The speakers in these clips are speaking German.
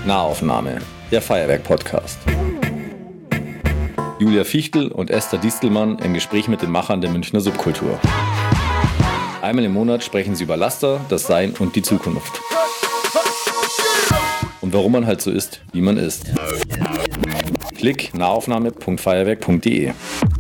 Nahaufnahme, der Feuerwerk-Podcast. Julia Fichtel und Esther Distelmann im Gespräch mit den Machern der Münchner Subkultur. Einmal im Monat sprechen sie über Laster, das Sein und die Zukunft. Und warum man halt so ist, wie man ist. Klick nahaufnahme.feuerwerk.de.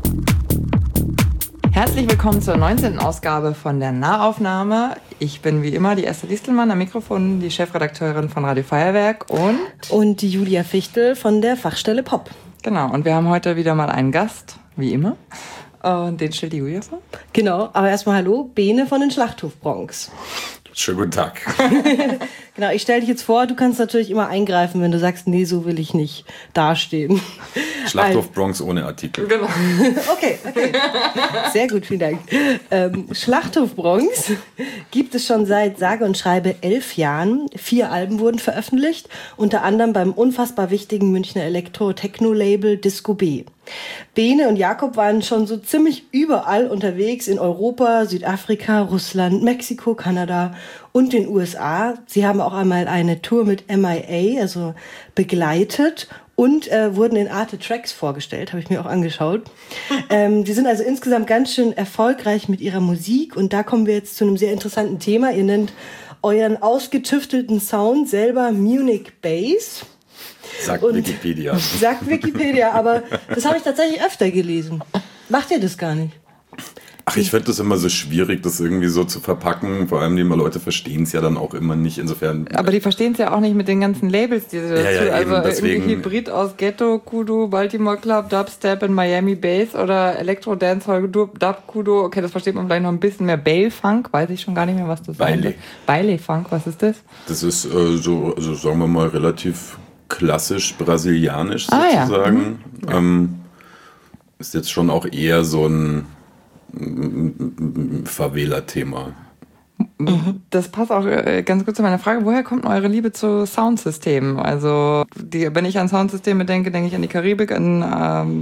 Herzlich willkommen zur 19. Ausgabe von der Nahaufnahme. Ich bin wie immer die Esther Distelmann am Mikrofon, die Chefredakteurin von Radio Feuerwerk und die Julia Fichtel von der Fachstelle Pop. Genau, und wir haben heute wieder mal einen Gast, wie immer. Und den stellt die Julia vor. Genau, aber erstmal hallo, Bene von den Schlachthofbronx. Schönen guten Tag. Genau, ich stelle dich jetzt vor, du kannst natürlich immer eingreifen, wenn du sagst, nee, so will ich nicht dastehen. Schlachthof Bronx ohne Artikel. Genau. Okay. Sehr gut, vielen Dank. Schlachthof Bronx gibt es schon seit sage und schreibe 11 Jahren. 4 Alben wurden veröffentlicht, unter anderem beim unfassbar wichtigen Münchner Elektro-Techno-Label Disco B. Bene und Jakob waren schon so ziemlich überall unterwegs in Europa, Südafrika, Russland, Mexiko, Kanada und den USA. Sie haben auch einmal eine Tour mit MIA, also begleitet, und wurden in Arte Tracks vorgestellt, habe ich mir auch angeschaut. Die sind also insgesamt ganz schön erfolgreich mit ihrer Musik, und da kommen wir jetzt zu einem sehr interessanten Thema. Ihr nennt euren ausgetüftelten Sound selber Munich Bass. Sagt Wikipedia. Sagt Wikipedia, aber das habe ich tatsächlich öfter gelesen. Macht ihr das gar nicht? Ach, ich finde das immer so schwierig, das irgendwie so zu verpacken. Vor allem die Leute verstehen es ja dann auch immer nicht. Insofern. Aber die verstehen es ja auch nicht mit den ganzen Labels, die sie dazu. Ja, also eben, deswegen, irgendwie Hybrid aus Ghetto, Kudo, Baltimore Club, Dubstep in Miami Bass oder Elektro Dancehall, Dub, Kudo. Okay, das versteht man vielleicht noch ein bisschen mehr. Baile Funk, weiß ich schon gar nicht mehr, was das ist. Baile Funk, was ist das? Das ist so, also sagen wir mal, relativ klassisch brasilianisch sozusagen. Ja. Ist jetzt schon auch eher so ein Favela-Thema. Das passt auch ganz gut zu meiner Frage. Woher kommt eure Liebe zu Soundsystemen? Also, wenn ich an Soundsysteme denke, denke ich an die Karibik, an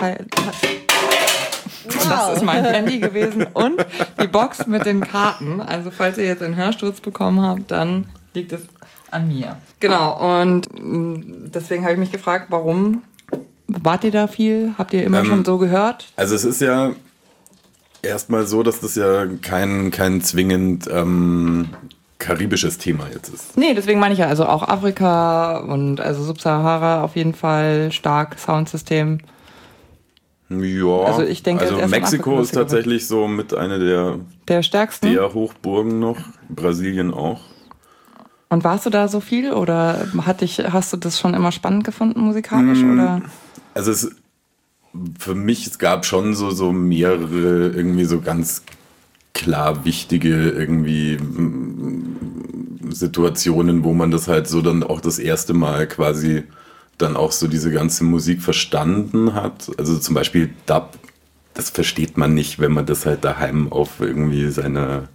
Und das ist mein Handy gewesen und die Box mit den Karten. Also, falls ihr jetzt einen Hörsturz bekommen habt, dann liegt es an mir. Genau, und deswegen habe ich mich gefragt, warum wart ihr da viel? Habt ihr immer schon so gehört? Also es ist ja erstmal so, dass das ja kein zwingend karibisches Thema jetzt ist. Nee, deswegen meine ich ja, also auch Afrika und also Subsahara auf jeden Fall stark Soundsystem. Ja, also ich denke, also Mexiko ist tatsächlich so mit einer der stärksten. Der Hochburgen noch, Brasilien auch. Und warst du da so viel oder hast du das schon immer spannend gefunden musikalisch? Oder? Also für mich, es gab schon so mehrere irgendwie so ganz klar wichtige irgendwie Situationen, wo man das halt so dann auch das erste Mal quasi dann auch so diese ganze Musik verstanden hat. Also zum Beispiel Dub, das versteht man nicht, wenn man das halt daheim auf irgendwie seiner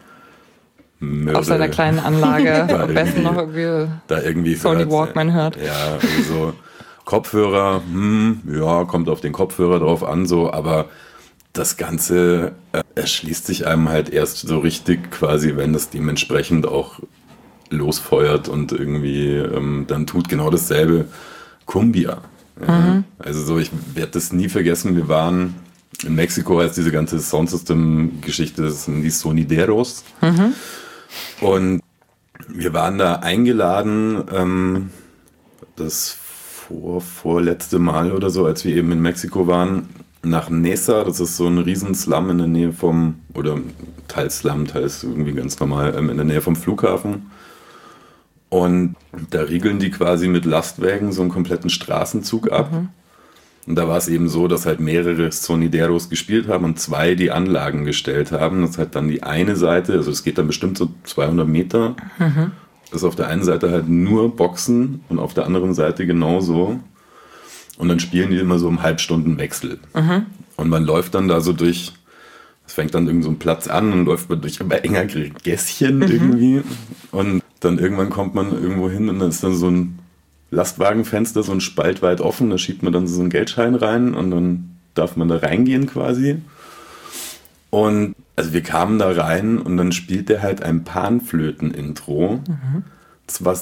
kleinen Anlage am besten noch irgendwie Sony hört. Walkman hört. Ja, also Kopfhörer, kommt auf den Kopfhörer drauf an, so, aber das Ganze erschließt sich einem halt erst so richtig quasi, wenn das dementsprechend auch losfeuert und irgendwie dann tut genau dasselbe Cumbia. Ja. Also so, ich werde das nie vergessen, wir waren in Mexiko, heißt diese ganze Soundsystem-Geschichte, das sind die Sonideros. Und wir waren da eingeladen, das vorletzte Mal oder so, als wir eben in Mexiko waren, nach Nesa. Das ist so ein Riesenslum in der Nähe oder teils Slum, teils irgendwie ganz normal, in der Nähe vom Flughafen. Und da riegeln die quasi mit Lastwagen so einen kompletten Straßenzug ab. Und da war es eben so, dass halt mehrere Sonideros gespielt haben und 2 die Anlagen gestellt haben. Das ist halt dann die eine Seite, also es geht dann bestimmt so 200 Meter. Das ist auf der einen Seite halt nur Boxen und auf der anderen Seite genauso. Und dann spielen die immer so im Halbstundenwechsel. Und man läuft dann da so durch, es fängt dann irgend so ein Platz an und läuft man durch immer enger Gässchen irgendwie. Und dann irgendwann kommt man irgendwo hin und dann ist dann so ein Lastwagenfenster, so ein Spalt weit offen, da schiebt man dann so einen Geldschein rein und dann darf man da reingehen quasi. Und also wir kamen da rein und dann spielt der halt ein Panflöten-Intro. Das war so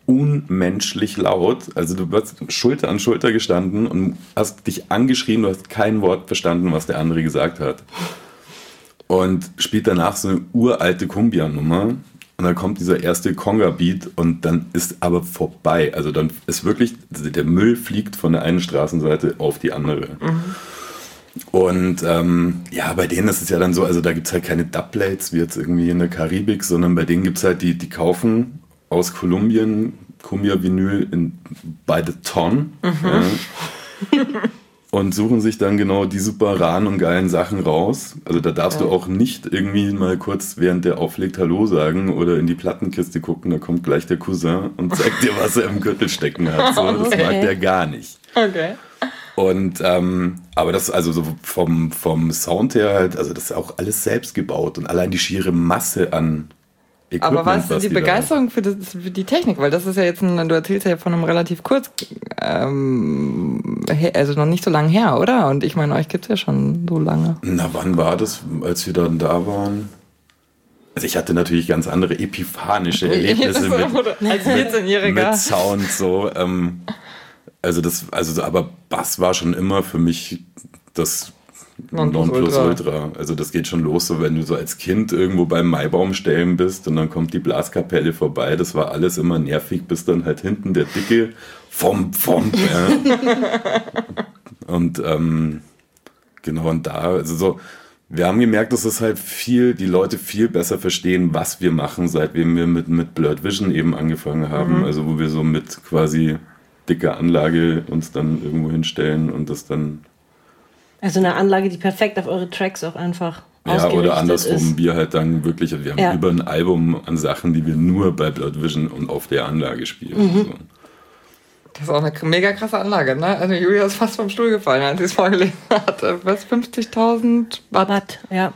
unmenschlich laut. Also du wirst Schulter an Schulter gestanden und hast dich angeschrien, du hast kein Wort verstanden, was der andere gesagt hat. Und spielt danach so eine uralte Kumbia-Nummer und dann kommt dieser erste Conga-Beat und dann ist aber vorbei. Also dann ist wirklich, der Müll fliegt von der einen Straßenseite auf die andere. Und bei denen ist es ja dann so, also da gibt es halt keine Dubplates wie jetzt irgendwie in der Karibik, sondern bei denen gibt es halt, die kaufen aus Kolumbien Cumbia-Vinyl by the ton und suchen sich dann genau die super raren und geilen Sachen raus. Also da darfst du auch nicht irgendwie mal kurz, während der auflegt, Hallo sagen oder in die Plattenkiste gucken, da kommt gleich der Cousin und zeigt dir, was er im Gürtel stecken hat. So, das mag der gar nicht. Okay. Und aber das also so vom Sound her halt, also das ist auch alles selbst gebaut und allein die schiere Masse an Equipment. Aber was ist die Begeisterung für die Technik? Weil das ist ja jetzt, du erzählst ja von einem relativ kurz, also noch nicht so lange her, oder? Und ich meine, euch gibt es ja schon so lange. Na, wann war das, als wir dann da waren? Also ich hatte natürlich ganz andere epiphanische Erlebnisse als 14-Jähriger. Mit Sound so. Aber Bass war schon immer für mich das Nonplusultra. Also das geht schon los, so wenn du so als Kind irgendwo beim Maibaumstellen bist und dann kommt die Blaskapelle vorbei. Das war alles immer nervig, bis dann halt hinten der dicke Fomp. Und genau, und da, also so, wir haben gemerkt, dass es halt die Leute viel besser verstehen, was wir machen, seitdem wir mit Blurred Vision eben angefangen haben. Also wo wir so mit quasi dicker Anlage uns dann irgendwo hinstellen und das dann... Also eine Anlage, die perfekt auf eure Tracks auch einfach ausgerichtet ist. Ja, oder andersrum, wir halt dann wirklich, wir haben über ein Album an Sachen, die wir nur bei Blurred Vision und auf der Anlage spielen. So. Das ist auch eine mega krasse Anlage, ne? Also Julia ist fast vom Stuhl gefallen, als sie es vorgelesen hat. Was, 50.000 Watt? Ja.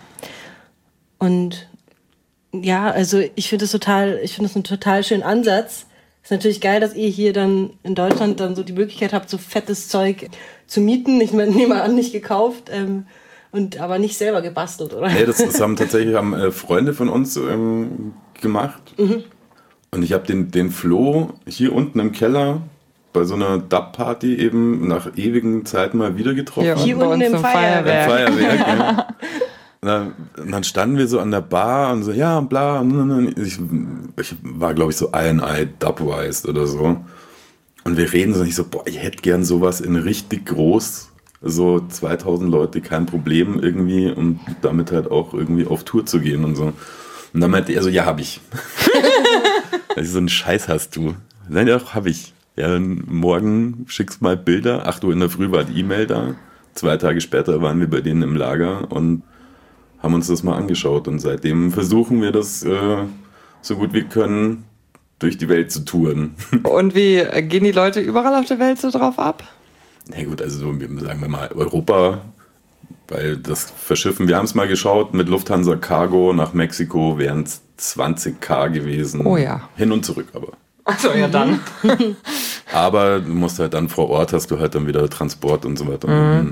Und ja, also ich finde das einen total schönen Ansatz. Ist natürlich geil, dass ihr hier dann in Deutschland dann so die Möglichkeit habt, so fettes Zeug zu mieten. Ich nehme an, nicht gekauft, aber nicht selber gebastelt, oder? Nee, das haben tatsächlich Freunde von uns gemacht. Und ich habe den Flo hier unten im Keller bei so einer Dub-Party eben nach ewigen Zeiten mal wieder getroffen. Hier unten im Feuerwerk. Ja. Und dann standen wir so an der Bar und so, ja, bla. Ich war, glaube ich, so I&I Dubwise oder so. Und wir reden so nicht so, boah, ich hätte gern sowas in richtig groß, so 2000 Leute, kein Problem irgendwie, und damit halt auch irgendwie auf Tour zu gehen und so. Und dann meinte er so, ja, hab ich. Also so einen Scheiß hast du. Nein, ja, hab ich. Ja, dann morgen schickst mal Bilder. 8 Uhr in der Früh war die E-Mail da. 2 Tage später waren wir bei denen im Lager und haben uns das mal angeschaut. Und seitdem versuchen wir das so gut wir können durch die Welt zu touren. Und wie gehen die Leute überall auf der Welt so drauf ab? Na gut, also sagen wir mal Europa, weil das Verschiffen, wir haben es mal geschaut, mit Lufthansa Cargo nach Mexiko wären es 20.000 gewesen. Oh ja. Hin und zurück aber. Achso, ja dann. Aber du musst halt dann vor Ort, hast du halt dann wieder Transport und so weiter.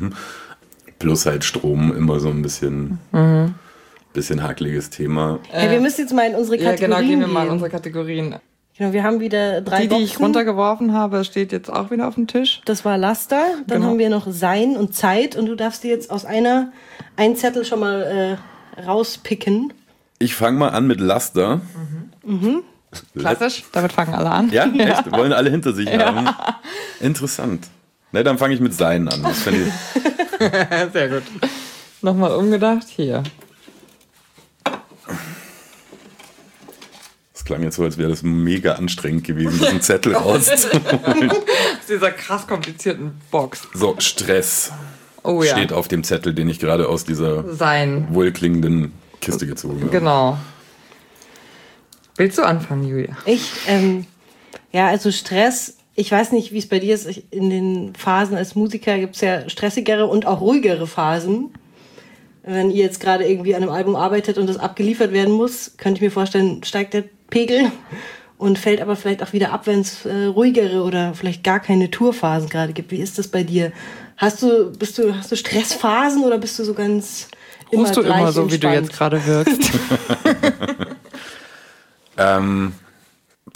Plus halt Strom, immer so ein bisschen hakeliges Thema. Wir müssen jetzt mal in unsere Kategorien gehen wir mal in unsere Kategorien. Genau, wir haben wieder 3 Boxen. Die ich runtergeworfen habe, steht jetzt auch wieder auf dem Tisch. Das war Laster. Dann haben wir noch Sein und Zeit. Und du darfst dir jetzt aus einen Zettel schon mal rauspicken. Ich fange mal an mit Laster. Klassisch, damit fangen alle an. Ja, echt? Wollen alle hinter sich haben? Interessant. Na, dann fange ich mit Sein an. Das ich sehr gut. Nochmal umgedacht, hier. Das klang jetzt so, als wäre das mega anstrengend gewesen, diesen Zettel rauszuholen. Aus dieser krass komplizierten Box. So, Stress steht auf dem Zettel, den ich gerade aus dieser wohlklingenden Kiste gezogen habe. Genau. Willst du anfangen, Julia? Also Stress, ich weiß nicht, wie es bei dir ist. In den Phasen als Musiker gibt es ja stressigere und auch ruhigere Phasen. Wenn ihr jetzt gerade irgendwie an einem Album arbeitet und das abgeliefert werden muss, könnte ich mir vorstellen, steigt der Pegel und fällt aber vielleicht auch wieder ab, wenn es ruhigere oder vielleicht gar keine Tourphasen gerade gibt. Wie ist das bei dir? Hast du Stressphasen oder bist du so ganz Rufst du immer so, entspannt? Wie du jetzt gerade wirkst?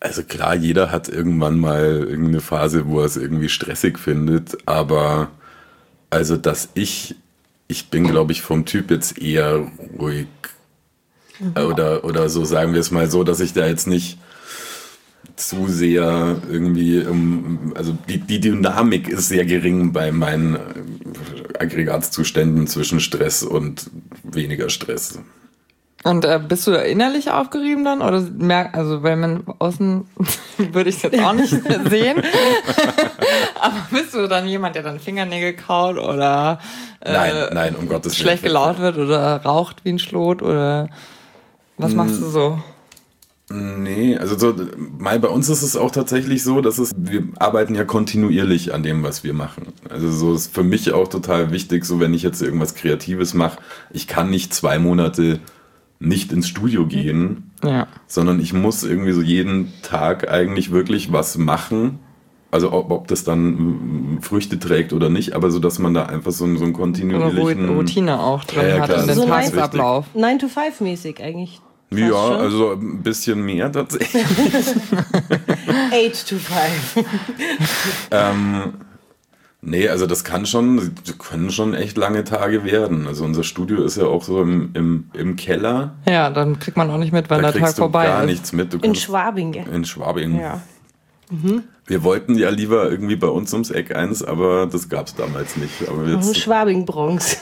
Also klar, jeder hat irgendwann mal irgendeine Phase, wo er es irgendwie stressig findet, aber also ich bin, glaube ich, vom Typ jetzt eher ruhig. Oder so, sagen wir es mal so, dass ich da jetzt nicht zu sehr irgendwie, also die Dynamik ist sehr gering bei meinen Aggregatzuständen zwischen Stress und weniger Stress. Und bist du innerlich aufgerieben dann? Oder also weil man außen würde ich es jetzt auch nicht sehen. Aber bist du dann jemand, der dann Fingernägel kaut oder Nein, um Gottes Willen. Schlecht gelaunt wird oder raucht wie ein Schlot oder was machst du so? Nee, also so, bei uns ist es auch tatsächlich so, dass wir arbeiten ja kontinuierlich an dem, was wir machen. Also so ist für mich auch total wichtig, so wenn ich jetzt irgendwas Kreatives mache, ich kann nicht 2 Monate nicht ins Studio gehen, sondern ich muss irgendwie so jeden Tag eigentlich wirklich was machen. Also ob das dann Früchte trägt oder nicht, aber so, dass man da einfach so einen kontinuierlichen... Eine Routine auch drin hat in den so Tagesablauf. 9-to-5-mäßig eigentlich. Ja, schon. Also ein bisschen mehr tatsächlich. 8-to-5. Nee, also das können schon echt lange Tage werden. Also unser Studio ist ja auch so im Keller. Ja, dann kriegt man auch nicht mit, wenn der Tag vorbei ist. Da kriegst du gar nichts mit. In Schwabing. In Schwabing. Ja. Wir wollten ja lieber irgendwie bei uns ums Eck eins, aber das gab es damals nicht. Aber jetzt, Schwabing-Bronx.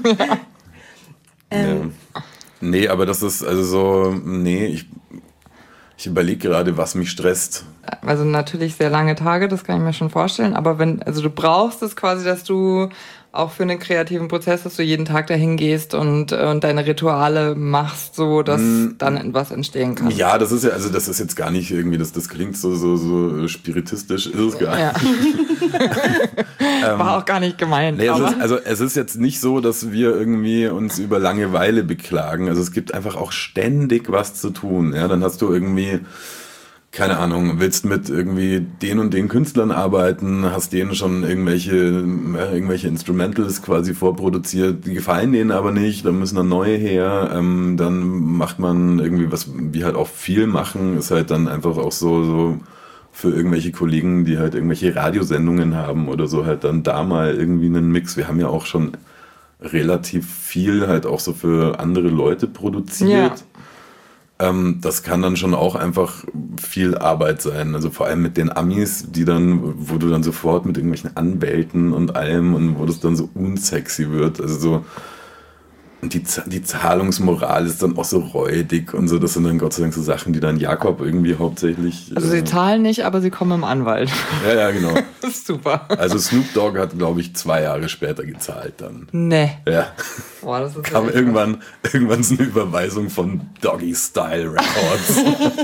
Nee, aber das ist also so, ich überlege gerade, was mich stresst. Also natürlich sehr lange Tage, das kann ich mir schon vorstellen, aber du brauchst es quasi, dass du auch für einen kreativen Prozess, dass du jeden Tag dahin gehst und deine Rituale machst, so dass dann was entstehen kann. Ja, das ist ja, also das ist jetzt gar nicht irgendwie, das klingt so spiritistisch, ist es gar nicht. War auch gar nicht gemeint. Nee, es ist jetzt nicht so, dass wir irgendwie uns über Langeweile beklagen. Also es gibt einfach auch ständig was zu tun. Ja, dann hast du irgendwie, keine Ahnung, willst mit irgendwie den und den Künstlern arbeiten, hast denen schon irgendwelche Instrumentals quasi vorproduziert, die gefallen denen aber nicht, dann müssen dann neue her, dann macht man irgendwie, was wir halt auch viel machen, ist halt dann einfach auch so für irgendwelche Kollegen, die halt irgendwelche Radiosendungen haben oder so, halt dann da mal irgendwie einen Mix. Wir haben ja auch schon relativ viel halt auch so für andere Leute produziert. Ja. Das kann dann schon auch einfach viel Arbeit sein. Also vor allem mit den Amis, wo du dann sofort mit irgendwelchen Anwälten und allem und wo das dann so unsexy wird. Also so, und die Zahlungsmoral ist dann auch so räudig und so. Das sind dann Gott sei Dank so Sachen, die dann Jakob irgendwie hauptsächlich... Also sie zahlen nicht, aber sie kommen im Anwalt. Ja, genau. Das ist super. Also Snoop Dogg hat, glaube ich, 2 Jahre später gezahlt dann. Nee. Ja. Boah, das ist kam irgendwann so eine Überweisung von Doggy Style Records.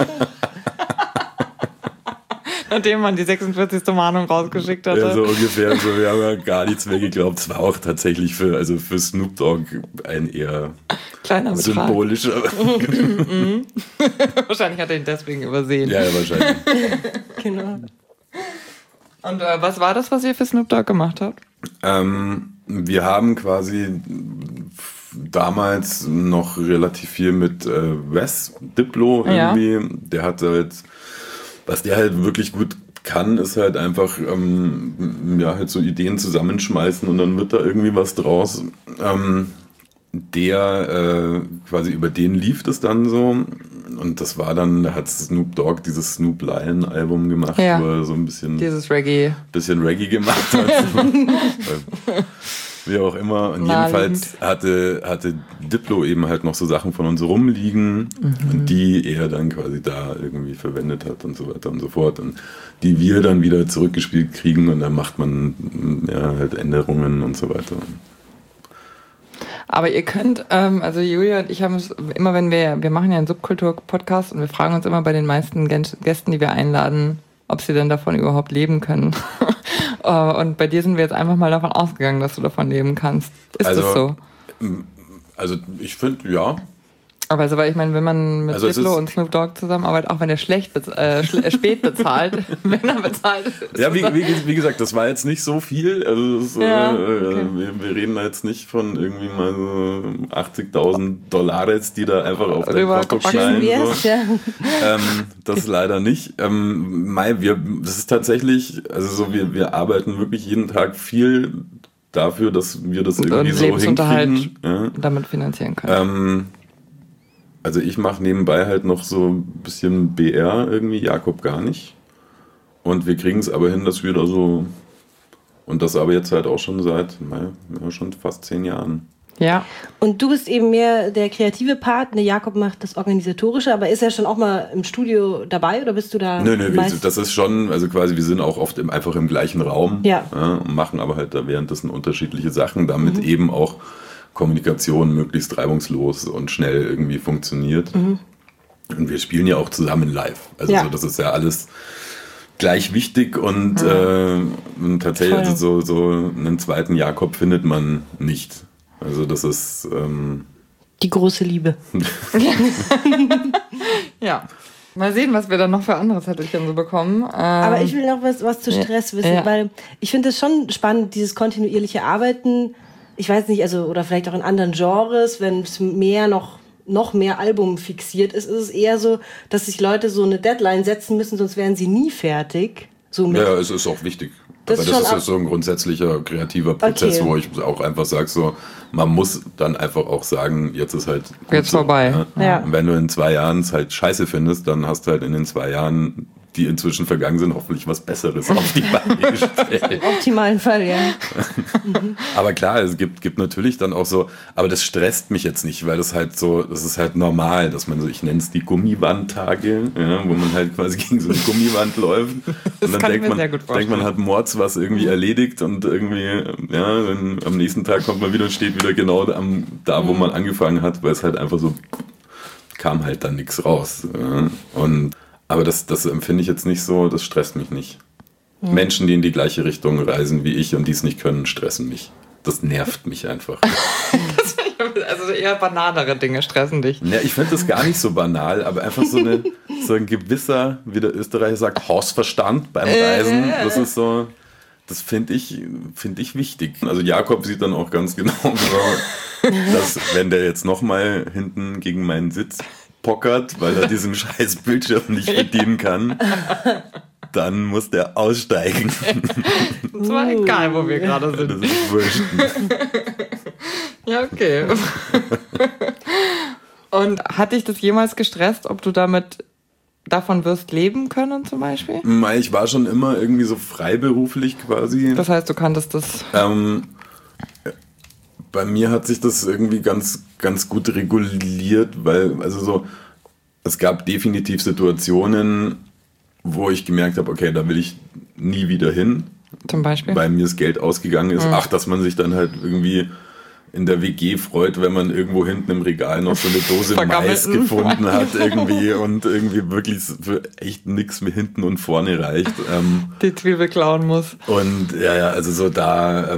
Nachdem man die 46. Mahnung rausgeschickt hatte. Ja, so ungefähr. So, wir haben ja gar nichts mehr geglaubt. Es war auch tatsächlich für Snoop Dogg ein eher kleiner symbolischer. Wahrscheinlich hat er ihn deswegen übersehen. Ja, wahrscheinlich. Genau. Und was war das, was ihr für Snoop Dogg gemacht habt? Wir haben quasi damals noch relativ viel mit Wes Diplo irgendwie. Ja. Der hat halt... Was der halt wirklich gut kann, ist halt einfach halt so Ideen zusammenschmeißen und dann wird da irgendwie was draus. Quasi über den lief das dann so. Und das war dann, da hat Snoop Dogg dieses Snoop Lion Album gemacht, wo er so ein bisschen... Dieses Reggae. Gemacht hat. Wie auch immer. Und jedenfalls hatte Diplo eben halt noch so Sachen von uns rumliegen, die er dann quasi da irgendwie verwendet hat und so weiter und so fort. Und die wir dann wieder zurückgespielt kriegen und dann macht man halt Änderungen und so weiter. Aber ihr könnt, also Julia und ich haben es immer, wenn wir machen ja einen Subkultur-Podcast und wir fragen uns immer bei den meisten Gästen, die wir einladen, ob sie denn davon überhaupt leben können. Und bei dir sind wir jetzt einfach mal davon ausgegangen, dass du davon leben kannst. Ist das so? Also ich finde, ja. Aber also, weil ich meine, wenn man mit Diplo und Snoop Dogg zusammenarbeitet, auch wenn er spät bezahlt, wenn er bezahlt ist. Ja, wie gesagt, das war jetzt nicht so viel. Also das, okay. Wir reden da jetzt nicht von irgendwie mal so $80.000, die da einfach auf dein Konto knallen. So. Das leider nicht. Das ist tatsächlich, also so wir arbeiten wirklich jeden Tag viel dafür, dass wir das irgendwie so hinkriegen. Damit finanzieren können. Also ich mache nebenbei halt noch so ein bisschen BR irgendwie, Jakob gar nicht. Und wir kriegen es aber hin, dass wir da so, und das aber jetzt halt auch schon seit schon fast 10 Jahren. Ja. Und du bist eben mehr der kreative Part, Jakob macht das Organisatorische, aber ist er schon auch mal im Studio dabei oder bist du da? Nö, das ist schon, also quasi wir sind auch oft einfach im gleichen Raum und machen aber halt da währenddessen unterschiedliche Sachen, damit eben auch Kommunikation möglichst reibungslos und schnell irgendwie funktioniert. Und wir spielen ja auch zusammen live. Also so, das ist ja alles gleich wichtig und tatsächlich also so einen zweiten Jakob findet man nicht. Also das ist die große Liebe. Ja. Mal sehen, was wir dann noch für andere Zettelchen so bekommen. Aber ich will noch was zu Stress wissen, weil ich finde es schon spannend, dieses kontinuierliche Arbeiten. Ich weiß nicht, also oder vielleicht auch in anderen Genres, wenn es noch mehr Album fixiert ist es eher so, dass sich Leute so eine Deadline setzen müssen, sonst wären sie nie fertig. So ja, es ist auch wichtig. Aber das ist so ein grundsätzlicher kreativer Prozess, wo ich auch einfach sage, so, man muss dann einfach auch sagen, jetzt ist halt jetzt vorbei. Ja. Und wenn du in 2 Jahren es halt scheiße findest, dann hast du halt in den 2 Jahren, die inzwischen vergangen sind, hoffentlich was Besseres auf die Beine gestellt. Im optimalen Fall, ja. Aber klar, es gibt natürlich dann auch so, aber das stresst mich jetzt nicht, weil das ist halt normal, dass man so, ich nenne es die Gummibandtage, wo man halt quasi gegen so eine Gummiband läuft. Und dann denkt man hat Mords was irgendwie erledigt und irgendwie, dann am nächsten Tag kommt man wieder und steht wieder genau da, wo man angefangen hat, weil es halt einfach so kam halt dann nichts raus. Aber das empfinde ich jetzt nicht so, das stresst mich nicht. Menschen, die in die gleiche Richtung reisen wie ich und die es nicht können, stressen mich. Das nervt mich einfach. Also eher banalere Dinge stressen dich. Ja, ich finde das gar nicht so banal, aber einfach so ein gewisser, wie der Österreicher sagt, Hausverstand beim Reisen. Das ist so, das finde ich wichtig. Also Jakob sieht dann auch ganz genau, dass wenn der jetzt nochmal hinten gegen meinen Sitz pockert, weil er diesen scheiß Bildschirm nicht bedienen kann, dann muss der aussteigen. Das war egal, wo wir gerade sind. Das ist wurscht. Ja, okay. Und hat dich das jemals gestresst, ob du davon wirst leben können zum Beispiel? Ich war schon immer irgendwie so freiberuflich quasi. Das heißt, du kanntest das... Bei mir hat sich das irgendwie ganz, ganz gut reguliert, weil, also so, es gab definitiv Situationen, wo ich gemerkt habe, okay, da will ich nie wieder hin. Zum Beispiel? Weil mir das Geld ausgegangen ist. Dass man sich dann halt irgendwie in der WG freut, wenn man irgendwo hinten im Regal noch so eine Dose Mais gefunden hat irgendwie und irgendwie wirklich für echt nichts mehr hinten und vorne reicht. Die Zwiebel klauen muss. Und also so da...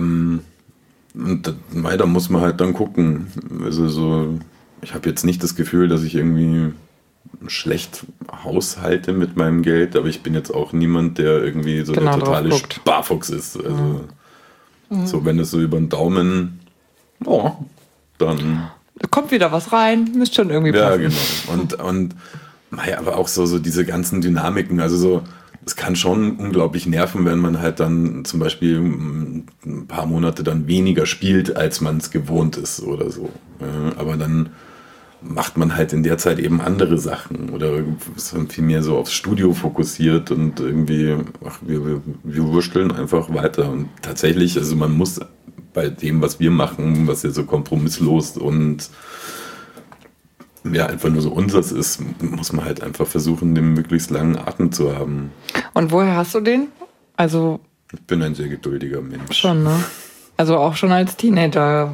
da muss man halt dann gucken. Also so, ich habe jetzt nicht das Gefühl, dass ich irgendwie schlecht haushalte mit meinem Geld, aber ich bin jetzt auch niemand, der irgendwie so der totale Sparfuchs ist. Also so, wenn es so über den Daumen, dann... Da kommt wieder was rein, müsst schon irgendwie passen. Ja, genau. Und aber auch so diese ganzen Dynamiken, also so, es kann schon unglaublich nerven, wenn man halt dann zum Beispiel ein paar Monate dann weniger spielt, als man es gewohnt ist oder so. Aber dann macht man halt in der Zeit eben andere Sachen oder ist viel mehr so aufs Studio fokussiert und irgendwie, wir wursteln einfach weiter. Und tatsächlich, also man muss bei dem, was wir machen, was ja so kompromisslos und einfach nur so unseres ist, muss man halt einfach versuchen, den möglichst langen Atem zu haben. Und woher hast du den? Also ich bin ein sehr geduldiger Mensch. Schon, ne? Also auch schon als Teenager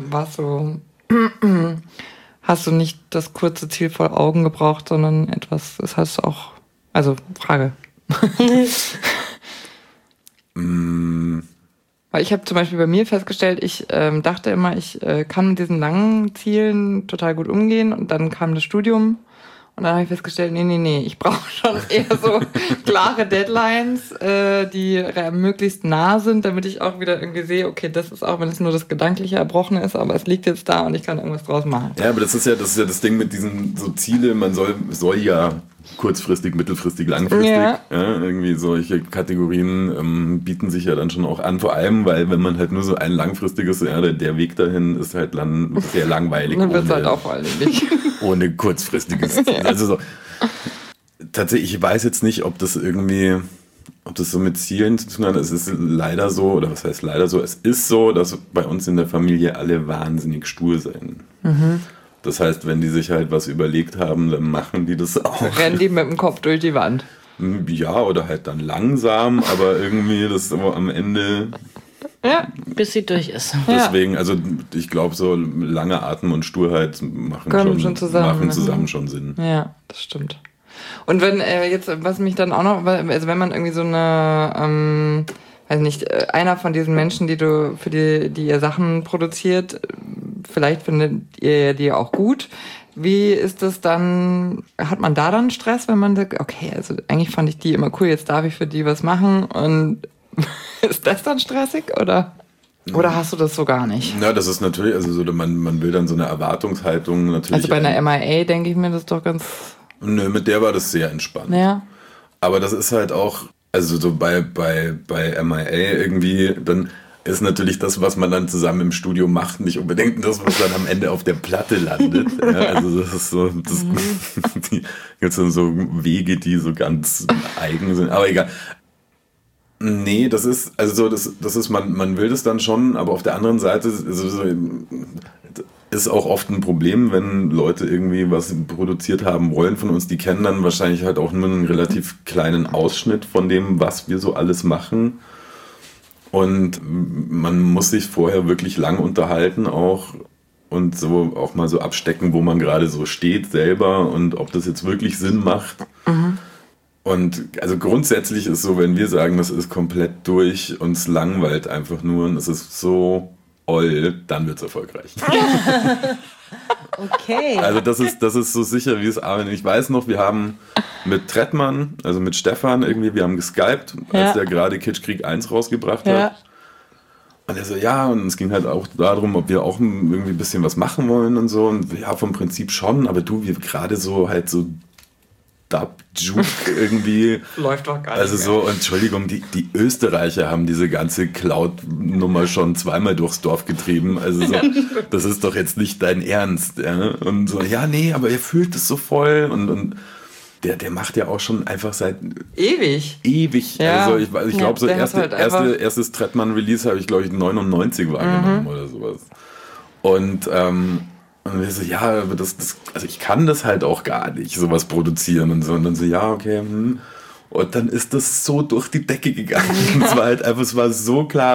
hast du nicht das kurze Ziel vor Augen gebraucht, sondern etwas, das hast du auch, also Frage. Weil ich habe zum Beispiel bei mir festgestellt, ich dachte immer, ich kann mit diesen langen Zielen total gut umgehen. Und dann kam das Studium und dann habe ich festgestellt, nee, ich brauche schon eher so klare Deadlines, die möglichst nah sind, damit ich auch wieder irgendwie sehe, okay, das ist auch, wenn es nur das Gedankliche Erbrochene ist, aber es liegt jetzt da und ich kann irgendwas draus machen. Ja, aber das ist ja das Ding mit diesen so Ziele, man soll ja kurzfristig, mittelfristig, langfristig. Ja. Ja, irgendwie solche Kategorien bieten sich ja dann schon auch an, vor allem, weil wenn man halt nur so ein langfristiges, der Weg dahin ist halt dann sehr langweilig. Dann wird es halt auch vor allem nicht. Ohne kurzfristiges Ziel. Ja. Also so, tatsächlich, ich weiß jetzt nicht, ob das so mit Zielen zu tun hat. Es ist leider so, oder was heißt leider so, es ist so, dass bei uns in der Familie alle wahnsinnig stur sind. Mhm. Das heißt, wenn die sich halt was überlegt haben, dann machen die das auch. Rennen die mit dem Kopf durch die Wand. Ja, oder halt dann langsam, aber irgendwie das aber am Ende... Ja, bis sie durch ist. Deswegen, also ich glaube, so lange Atem und Sturheit machen zusammen schon Sinn. Ja, das stimmt. Und wenn jetzt, was mich dann auch noch, also wenn man irgendwie so eine... weiß nicht, einer von diesen Menschen, die ihr Sachen produziert, vielleicht findet ihr die auch gut. Wie ist das dann, hat man da dann Stress, wenn man sagt, okay, also eigentlich fand ich die immer cool, jetzt darf ich für die was machen und ist das dann stressig oder hast du das so gar nicht? Ja, das ist natürlich, also so, man will dann so eine Erwartungshaltung natürlich. Also bei einer MIA denke ich mir das doch ganz... Nö, mit der war das sehr entspannt. Ja. Aber das ist halt auch, also so bei MIA irgendwie, dann ist natürlich das, was man dann zusammen im Studio macht, nicht unbedingt das, was dann am Ende auf der Platte landet. Ja, also das ist so, gibt dann so Wege, die so ganz eigen sind. Aber egal. Nee, das ist, also das ist, man will das dann schon, aber auf der anderen Seite ist auch oft ein Problem, wenn Leute irgendwie was produziert haben wollen von uns, die kennen dann wahrscheinlich halt auch nur einen relativ kleinen Ausschnitt von dem, was wir so alles machen. Und man muss sich vorher wirklich lang unterhalten auch und so auch mal so abstecken, wo man gerade so steht selber und ob das jetzt wirklich Sinn macht. Mhm. Und also grundsätzlich ist so, wenn wir sagen, das ist komplett durch, uns langweilt einfach nur und es ist so dann wird es erfolgreich. Okay. Also das ist so sicher wie es Amen. Ich weiß noch, wir haben mit Trettmann, also mit Stefan irgendwie, wir haben geskypt, als der gerade Kitschkrieg 1 rausgebracht hat. Und er so, ja, und es ging halt auch darum, ob wir auch irgendwie ein bisschen was machen wollen und so. Und ja, vom Prinzip schon, aber wir gerade so halt so Dub-Juke irgendwie. Läuft doch gar nicht. Also so, Entschuldigung, die Österreicher haben diese ganze Cloud-Nummer schon zweimal durchs Dorf getrieben. Also so, das ist doch jetzt nicht dein Ernst. Ja? Und so, ja, nee, aber er fühlt es so voll und der macht ja auch schon einfach seit ewig. Ja, also ich glaube, so erstes Trettmann-Release habe ich, glaube ich, 99 wahrgenommen oder sowas. Und wir so, ja, aber also ich kann das halt auch gar nicht, sowas produzieren und so. Und dann so, ja, okay, Und dann ist das so durch die Decke gegangen. Es war halt einfach, es war so klar,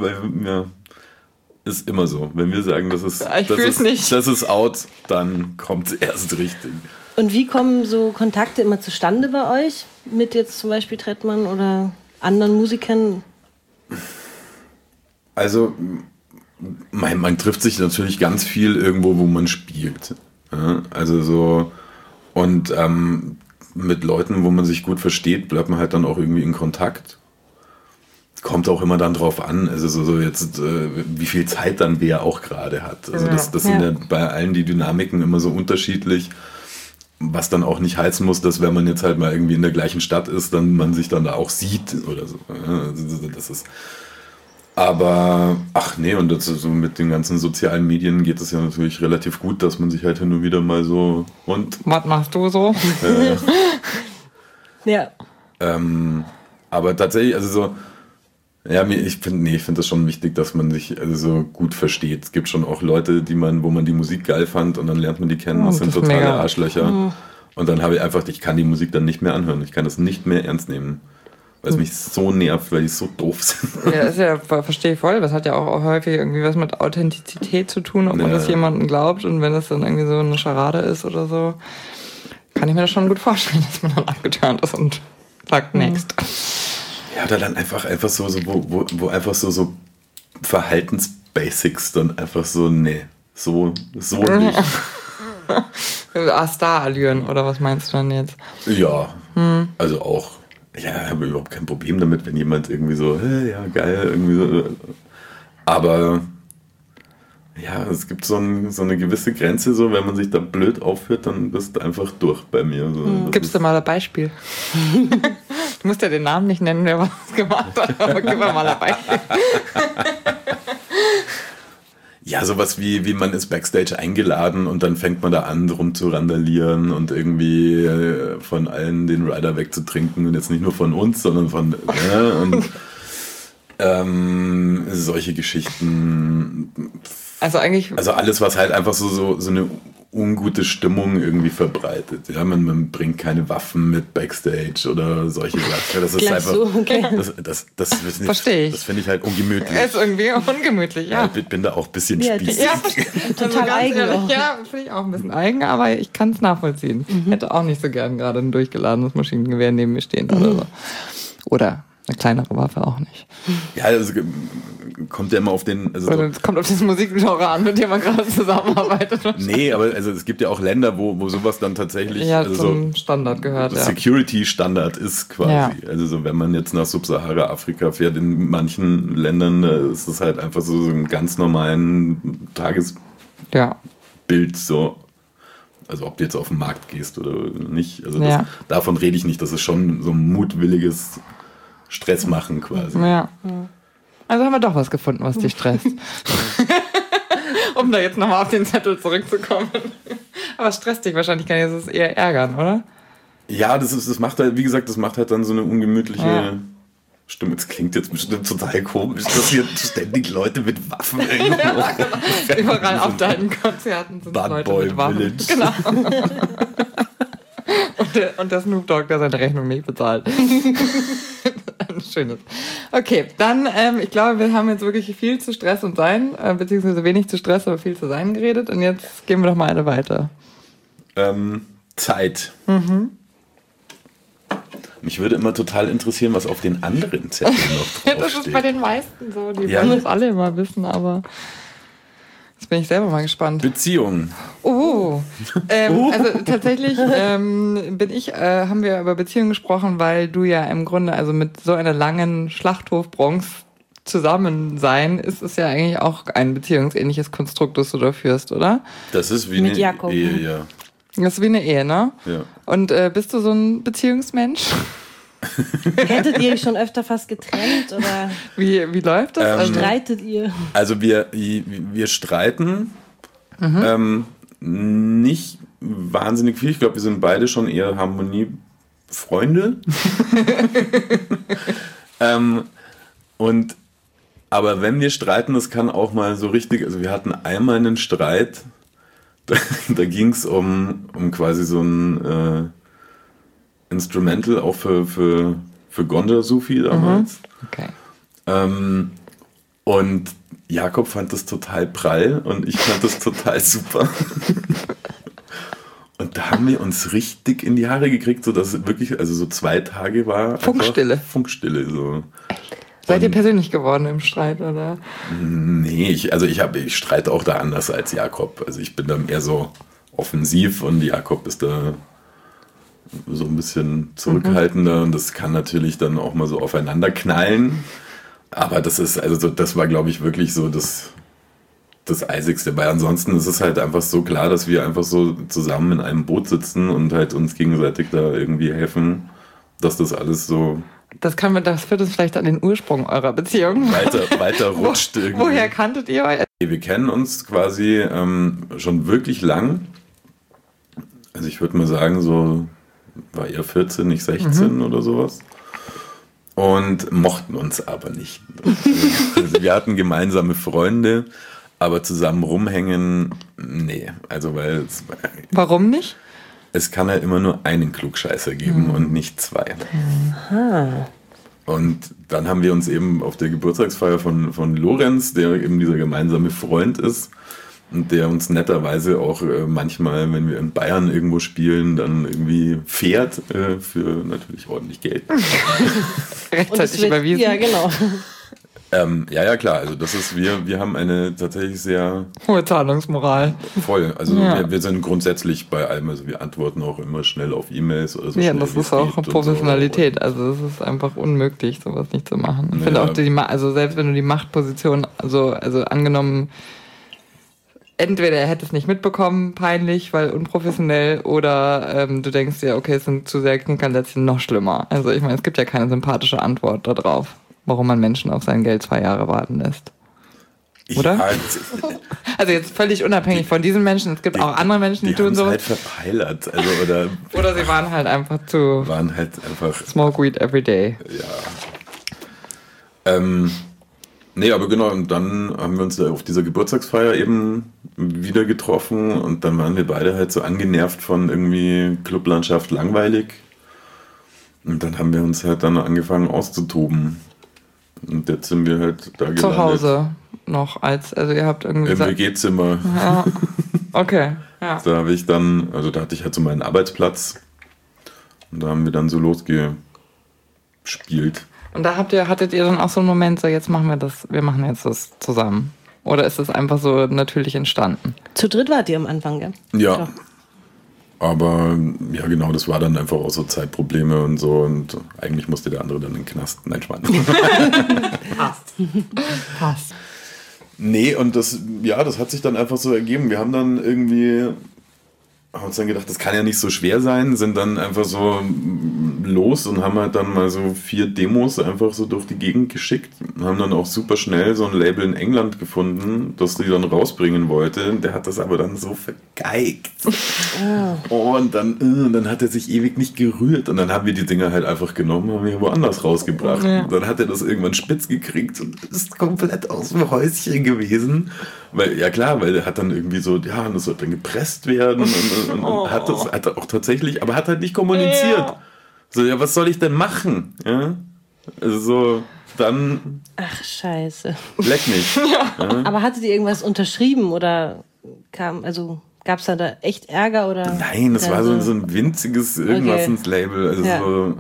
ist immer so. Wenn wir sagen, das ist out, dann kommt es erst richtig. Und wie kommen so Kontakte immer zustande bei euch? Mit jetzt zum Beispiel Trettmann oder anderen Musikern? Also, man trifft sich natürlich ganz viel irgendwo, wo man spielt. Ja, also so, und mit Leuten, wo man sich gut versteht, bleibt man halt dann auch irgendwie in Kontakt. Kommt auch immer dann drauf an, also so jetzt, wie viel Zeit dann wer auch gerade hat. Also das sind ja bei allen die Dynamiken immer so unterschiedlich, was dann auch nicht heißen muss, dass wenn man jetzt halt mal irgendwie in der gleichen Stadt ist, dann man sich dann da auch sieht oder so. Also das ist... Aber, und das so mit den ganzen sozialen Medien geht es ja natürlich relativ gut, dass man sich halt hin und wieder mal so was machst du so? Ja. Aber tatsächlich, also so, ja, ich finde das schon wichtig, dass man sich also so gut versteht. Es gibt schon auch Leute, wo man die Musik geil fand und dann lernt man die kennen, das sind totale mega Arschlöcher. Und dann habe ich kann die Musik dann nicht mehr anhören, ich kann das nicht mehr ernst nehmen. Weil es mich so nervt, weil die so doof sind. Ja, verstehe ich voll. Das hat ja auch häufig irgendwie was mit Authentizität zu tun, ob man das jemandem glaubt. Und wenn das dann irgendwie so eine Scharade ist oder so, kann ich mir das schon gut vorstellen, dass man dann abgeturnt ist und sagt next. Ja, oder dann einfach so wo einfach so Verhaltensbasics dann einfach so, nee, so nicht. Star-Allüren, oder was meinst du dann jetzt? Ja, also auch, ja, ich habe überhaupt kein Problem damit, wenn jemand irgendwie so, hey, ja, geil, irgendwie so. Aber ja, es gibt so eine gewisse Grenze, so, wenn man sich da blöd aufführt, dann bist du einfach durch bei mir. So. Gibst du mal ein Beispiel? Du musst ja den Namen nicht nennen, wer was gemacht hat, aber gib mir mal ein Beispiel. Ja, sowas wie man ist Backstage eingeladen und dann fängt man da an, rum zu randalieren und irgendwie von allen den Rider wegzutrinken und jetzt nicht nur von uns, sondern von und solche Geschichten. Also alles, was halt einfach so eine ungute Stimmung irgendwie verbreitet. Ja, man bringt keine Waffen mit Backstage oder solche Sachen. Das ist Gleich einfach. so, okay. Das verstehe ich. Das finde ich halt ungemütlich. ist irgendwie ungemütlich, ja. Ich bin da auch ein bisschen Ja, spießig. Ja, Total ganz eigen ehrlich, auch. ja, finde ich auch ein bisschen eigen, aber ich kann es nachvollziehen. Hätte auch nicht so gern gerade ein durchgeladenes Maschinengewehr neben mir stehen oder so. Oder eine kleinere Waffe auch nicht. Ja, also kommt ja immer auf den. Also Oder es kommt auf das Musikgenre an, mit dem man gerade zusammenarbeitet. nee, aber also es gibt ja auch Länder, wo sowas dann tatsächlich Ja, also zum Standard gehört, ja. Security-Standard ist quasi. Ja. Also so, wenn man jetzt nach Subsahara-Afrika fährt, in manchen Ländern ist es halt einfach so ein ganz normalen Tagesbild Ja. so. Also ob du jetzt auf den Markt gehst oder nicht. Also Ja. davon rede ich nicht. Das ist schon so ein mutwilliges Stress machen quasi. Ja. Also haben wir doch was gefunden, was dich stresst. Um da jetzt nochmal auf den Zettel zurückzukommen. Aber es stresst dich wahrscheinlich gar nicht, das ist eher ärgern, oder? Ja, das macht halt, wie gesagt, das macht halt dann so eine ungemütliche Ja. Stimme. Es klingt jetzt bestimmt total komisch, dass hier ständig Leute mit Waffen irgendwo Überall auf deinen Konzerten sind Bad Leute Boy mit Waffen. Village. Genau. Und der Snoop Dogg, der seine Rechnung nicht bezahlt. Schönes. Okay, dann, ich glaube, wir haben jetzt wirklich viel zu Stress und Sein, beziehungsweise wenig zu Stress, aber viel zu Sein geredet. Und jetzt gehen wir doch mal eine weiter. Zeit. Mich würde immer total interessieren, was auf den anderen Zetteln noch Ja, das ist bei draufsteht. den meisten so. Die Ja. wollen das alle immer wissen, aber jetzt bin ich selber mal gespannt. Beziehungen. Also tatsächlich haben wir über Beziehungen gesprochen, weil du ja im Grunde, also mit so einer langen Schlachthofbronx zusammen sein, ist es ja eigentlich auch ein beziehungsähnliches Konstrukt, das du da führst, oder? Das ist wie Mit eine Jakob. Ehe, ja. Das ist wie eine Ehe, ne? Ja. Und bist du so ein Beziehungsmensch? Hättet ihr euch schon öfter fast getrennt oder Wie läuft das? Also, streitet ihr? Also wir streiten nicht wahnsinnig viel. Ich glaube, wir sind beide schon eher Harmoniefreunde. Aber wenn wir streiten, das kann auch mal so richtig, also wir hatten einmal einen Streit, da ging es um quasi so ein Instrumental auch für Gonda Sufi damals. okay. Und Jakob fand das total prall und ich fand das total super. Und da haben wir uns richtig in die Haare gekriegt, sodass es wirklich, also so 2 Tage war Funkstille. einfach Funkstille. So. Seid ihr persönlich geworden im Streit, oder? Nee, ich streite auch da anders als Jakob. Also ich bin da mehr so offensiv und Jakob ist da so ein bisschen zurückhaltender und das kann natürlich dann auch mal so aufeinander knallen. Aber das war, glaube ich, wirklich so das Eisigste. Weil ansonsten ist es halt einfach so klar, dass wir einfach so zusammen in einem Boot sitzen und halt uns gegenseitig da irgendwie helfen, dass das alles so Das führt uns vielleicht an den Ursprung eurer Beziehung. weiter rutscht irgendwie. Woher kanntet ihr euch? Wir kennen uns quasi schon wirklich lang. Also ich würde mal sagen, so war er 14, ich 16 oder sowas. Und mochten uns aber nicht. Also wir hatten gemeinsame Freunde, aber zusammen rumhängen, nee. Also Warum nicht? es kann halt immer nur einen Klugscheißer geben und nicht 2. Und dann haben wir uns eben auf der Geburtstagsfeier von Lorenz, der eben dieser gemeinsame Freund ist und der uns netterweise auch manchmal, wenn wir in Bayern irgendwo spielen, dann irgendwie fährt für natürlich ordentlich Geld. Rechtzeitig überwiesen. Ja, genau. Ja, klar. Also das ist, wir haben eine tatsächlich sehr hohe Zahlungsmoral. Voll. Also Ja. wir sind grundsätzlich bei allem, also wir antworten auch immer schnell auf E-Mails oder so. Ja, schnell, das wie ist es auch geht Professionalität. und Also es ist einfach unmöglich, sowas nicht zu machen. Ich Ja. finde auch, also selbst wenn du die Machtposition, also angenommen, entweder er hätte es nicht mitbekommen, peinlich, weil unprofessionell, oder du denkst dir, okay, es sind zu sehr Knickerlätzchen, noch schlimmer. Also ich meine, es gibt ja keine sympathische Antwort darauf, warum man Menschen auf sein Geld 2 Jahre warten lässt. Oder? Ja, Also jetzt völlig unabhängig von diesen Menschen. Es gibt auch andere Menschen, die tun haben es sowas. halt verpeilert. Also, Oder sie waren halt einfach zu waren halt einfach, smoke weed every day. ja. Nee, aber genau, und dann haben wir uns da auf dieser Geburtstagsfeier eben wieder getroffen und dann waren wir beide halt so angenervt von irgendwie Clublandschaft langweilig. Und dann haben wir uns halt dann angefangen auszutoben. Und jetzt sind wir halt da gelandet. Zu Hause noch also ihr habt irgendwie Im WG-Zimmer. Ja. Okay, ja. Da habe ich dann, also da hatte ich halt so meinen Arbeitsplatz und da haben wir dann so losgespielt. Und da hattet ihr dann auch so einen Moment, so jetzt machen wir machen jetzt das zusammen. Oder ist das einfach so natürlich entstanden? Zu dritt wart ihr am Anfang, gell? Ja. Doch. Aber ja, genau, das war dann einfach auch so Zeitprobleme und so und eigentlich musste der andere dann in den Knast. Nein, Schmarrn. Passt. Nee, und das hat sich dann einfach so ergeben. Wir haben dann uns dann gedacht, das kann ja nicht so schwer sein, sind dann einfach so los und haben halt dann mal so 4 Demos einfach so durch die Gegend geschickt und haben dann auch super schnell so ein Label in England gefunden, das die dann rausbringen wollte. Der hat das aber dann so vergeigt. Und dann hat er sich ewig nicht gerührt und dann haben wir die Dinger halt einfach genommen und haben wir woanders rausgebracht. Ja. Und dann hat er das irgendwann spitz gekriegt und ist komplett aus dem Häuschen gewesen. Weil der hat dann irgendwie so, ja, und das soll dann gepresst werden und hat er auch tatsächlich, aber hat halt nicht kommuniziert. Ja. So, ja, was soll ich denn machen? Ja? Also so, dann Ach, scheiße. leck mich. Ja? Aber hattet ihr irgendwas unterschrieben oder gab es da echt Ärger oder? Nein, das war so ein winziges irgendwas ins Label. Also Ja. so.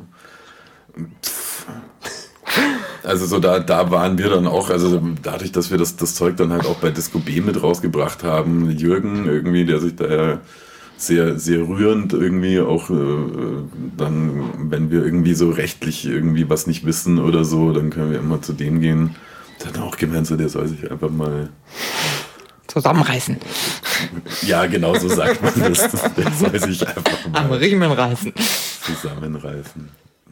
Also so da waren wir dann auch, also dadurch, dass wir das Zeug dann halt auch bei Disco B mit rausgebracht haben, Jürgen irgendwie, der sich da ja sehr, sehr rührend irgendwie auch dann, wenn wir irgendwie so rechtlich irgendwie was nicht wissen oder so, dann können wir immer zu dem gehen. Der hat auch gemeint, so, der soll sich einfach mal Zusammenreißen. ja, genau so sagt man das. Der soll sich einfach Am mal Riemen reißen. zusammenreißen.